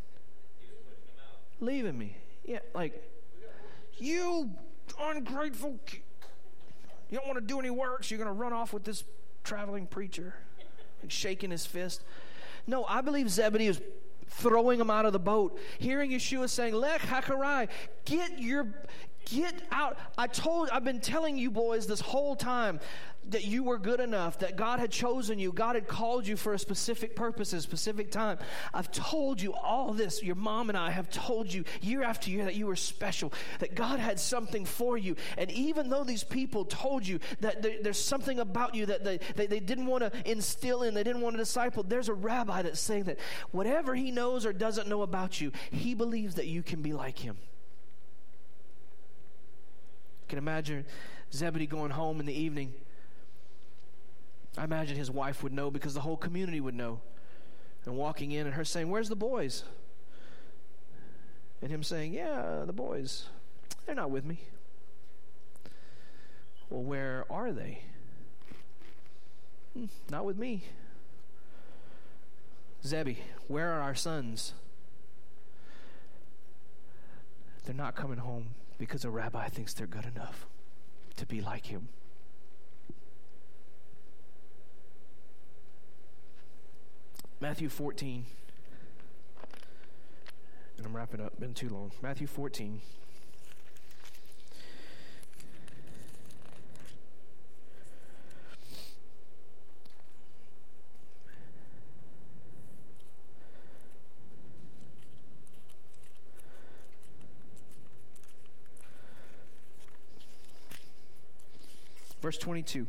Leaving me. Yeah, like, you ungrateful kid. You don't want to do any work, so you're going to run off with this traveling preacher, like shaking his fist. No, I believe Zebedee is throwing him out of the boat, hearing Yeshua saying, Lech hakarai, get your, get out. I told, I've been telling you boys this whole time that you were good enough, that God had chosen you, God had called you for a specific purpose, a specific time. I've told you all this. Your mom and I have told you year after year that you were special, that God had something for you. And even though these people told you that there, there's something about you that they, they, they didn't want to instill in, they didn't want to disciple, there's a rabbi that's saying that whatever he knows or doesn't know about you, he believes that you can be like him. You can imagine Zebedee going home in the evening. I imagine his wife would know because the whole community would know. And walking in and her saying, where's the boys? And him saying, yeah, the boys, they're not with me. Well, where are they? Hmm, not with me. Zebby, where are our sons? They're not coming home because a rabbi thinks they're good enough to be like him. Matthew fourteen. And I'm wrapping up. Been too long. Matthew fourteen. Verse twenty-two.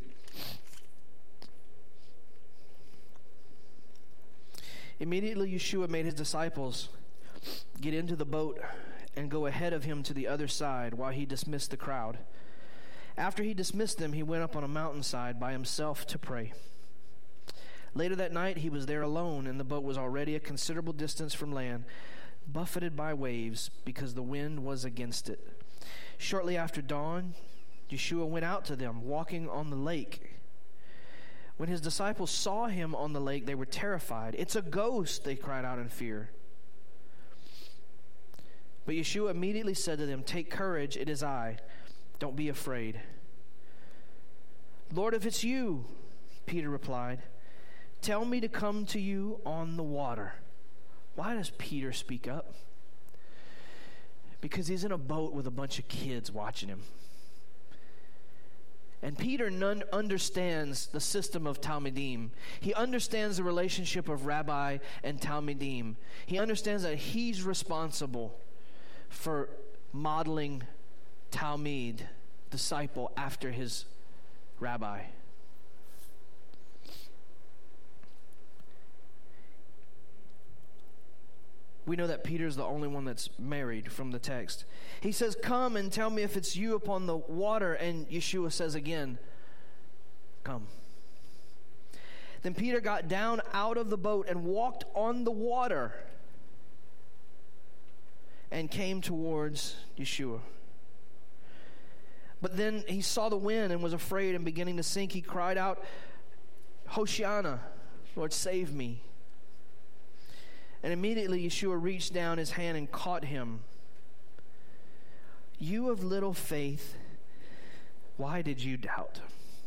Immediately Yeshua made his disciples get into the boat and go ahead of him to the other side while he dismissed the crowd. After he dismissed them, he went up on a mountainside by himself to pray. Later that night, he was there alone, and the boat was already a considerable distance from land, buffeted by waves because the wind was against it. Shortly after dawn, Yeshua went out to them, walking on the lake. When his disciples saw him on the lake, they were terrified. It's a ghost, they cried out in fear. But Yeshua immediately said to them, take courage, it is I. Don't be afraid. Lord, if it's you, Peter replied, tell me to come to you on the water. Why does Peter speak up? Because he's in a boat with a bunch of kids watching him. And Peter none understands the system of Talmidim. He understands the relationship of rabbi and Talmidim. He understands that he's responsible for modeling Talmid, disciple, after his rabbi. We know that Peter's the only one that's married from the text. He says, come and tell me if it's you upon the water. And Yeshua says again, come. Then Peter got down out of the boat and walked on the water and came towards Yeshua. But then he saw the wind and was afraid, and beginning to sink, he cried out, Hosanna, Lord, save me. And immediately Yeshua reached down his hand and caught him. You of little faith, why did you doubt?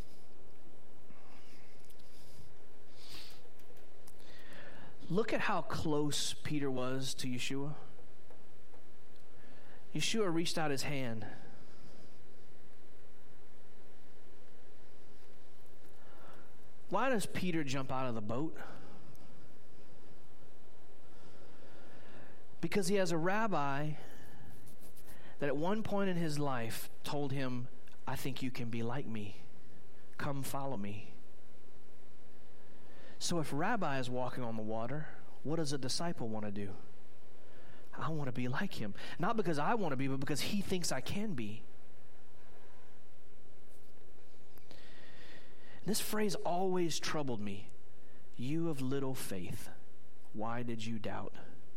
Look at how close Peter was to Yeshua. Yeshua reached out his hand. Why does Peter jump out of the boat? Because he has a rabbi that at one point in his life told him, I think you can be like me. Come follow me. So if rabbi is walking on the water, what does a disciple want to do? I want to be like him. Not because I want to be, but because he thinks I can be. This phrase always troubled me. You of little faith, why did you doubt?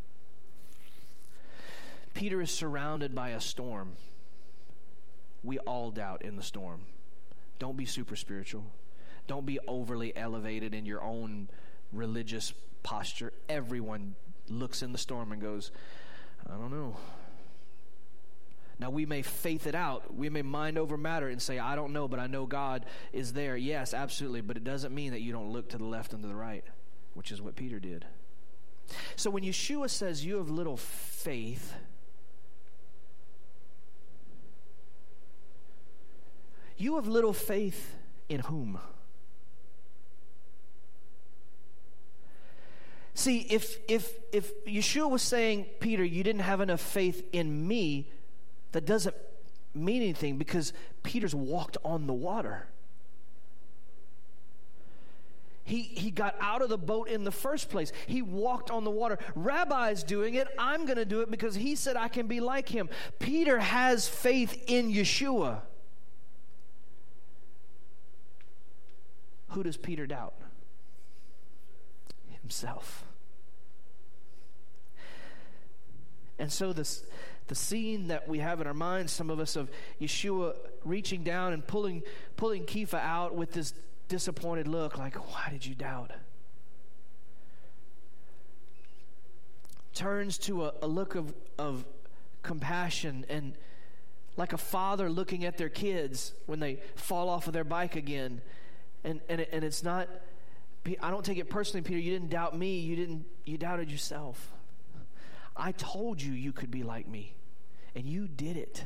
Peter is surrounded by a storm. We all doubt in the storm. Don't be super spiritual. Don't be overly elevated in your own religious posture. Everyone looks in the storm and goes, I don't know. Now, we may faith it out. We may mind over matter and say, I don't know, but I know God is there. Yes, absolutely. But it doesn't mean that you don't look to the left and to the right, which is what Peter did. So when Yeshua says, you have little faith, you have little faith in whom? See, if if if Yeshua was saying, Peter, you didn't have enough faith in me, that doesn't mean anything because Peter's walked on the water. He he got out of the boat in the first place. He walked on the water. Rabbi's doing it. I'm going to do it because he said I can be like him. Peter has faith in Yeshua. Who does Peter doubt? Himself. And so this, the scene that we have in our minds, some of us, of Yeshua reaching down and pulling pulling Kepha out with this disappointed look, like, why did you doubt? Turns to a, a look of, of compassion, and like a father looking at their kids when they fall off of their bike again. And and it, and it's not, I don't take it personally, Peter, you didn't doubt me, you didn't you doubted yourself. I told you you could be like me, and you did it.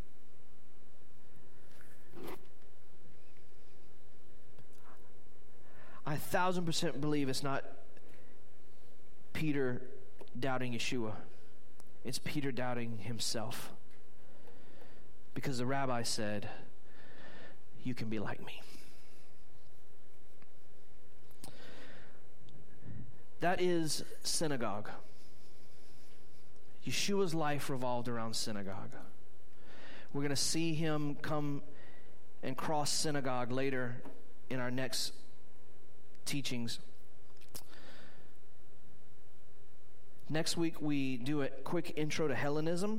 I a thousand percent believe it's not Peter doubting Yeshua. It's Peter doubting himself. Because the rabbi said, you can be like me. That is synagogue. Yeshua's life revolved around synagogue. We're going to see him come and cross synagogue later in our next teachings. Next week we do a quick intro to Hellenism.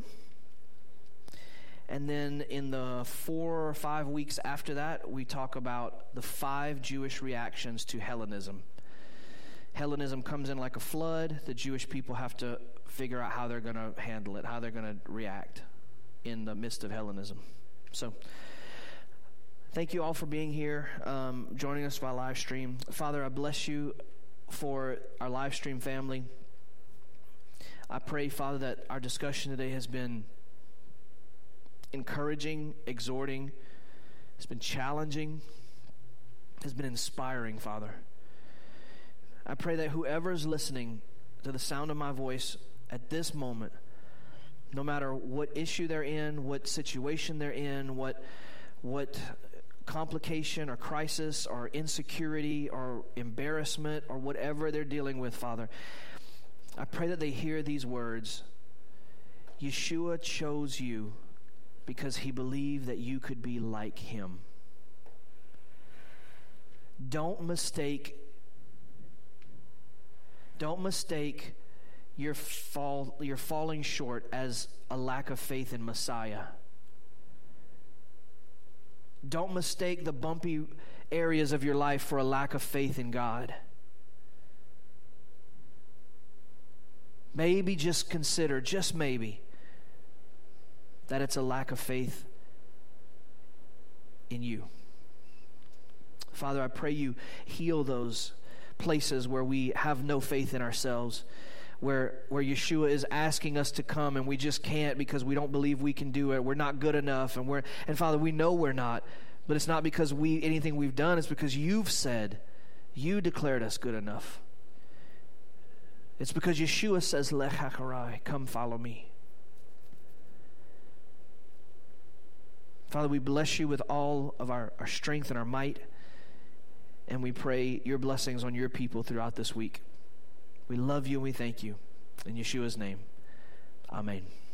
And then in the four or five weeks after that, we talk about the five Jewish reactions to Hellenism. Hellenism comes in like a flood. The Jewish people have to figure out how they're going to handle it, how they're going to react in the midst of Hellenism. So, thank you all for being here, um, joining us by live stream. Father, I bless you for our live stream family. I pray, Father, that our discussion today has been encouraging, exhorting, it's been challenging, has been inspiring, Father. I pray that whoever is listening to the sound of my voice at this moment, no matter what issue they're in, what situation they're in, what what complication or crisis or insecurity or embarrassment or whatever they're dealing with, Father, I pray that they hear these words. Yeshua chose you because he believed that you could be like him. Don't mistake Don't mistake your fall, your falling short as a lack of faith in Messiah. Don't mistake the bumpy areas of your life for a lack of faith in God. Maybe just consider, just maybe, that it's a lack of faith in you. Father, I pray you heal those places where we have no faith in ourselves, where where Yeshua is asking us to come and we just can't because we don't believe we can do it. We're not good enough, and we're and Father, we know we're not, but it's not because we anything we've done. It's because you've said, you declared us good enough. It's because Yeshua says, Lech hacharai, come follow me. Father, we bless you with all of our, our strength and our might. And we pray your blessings on your people throughout this week. We love you and we thank you. In Yeshua's name. Amen.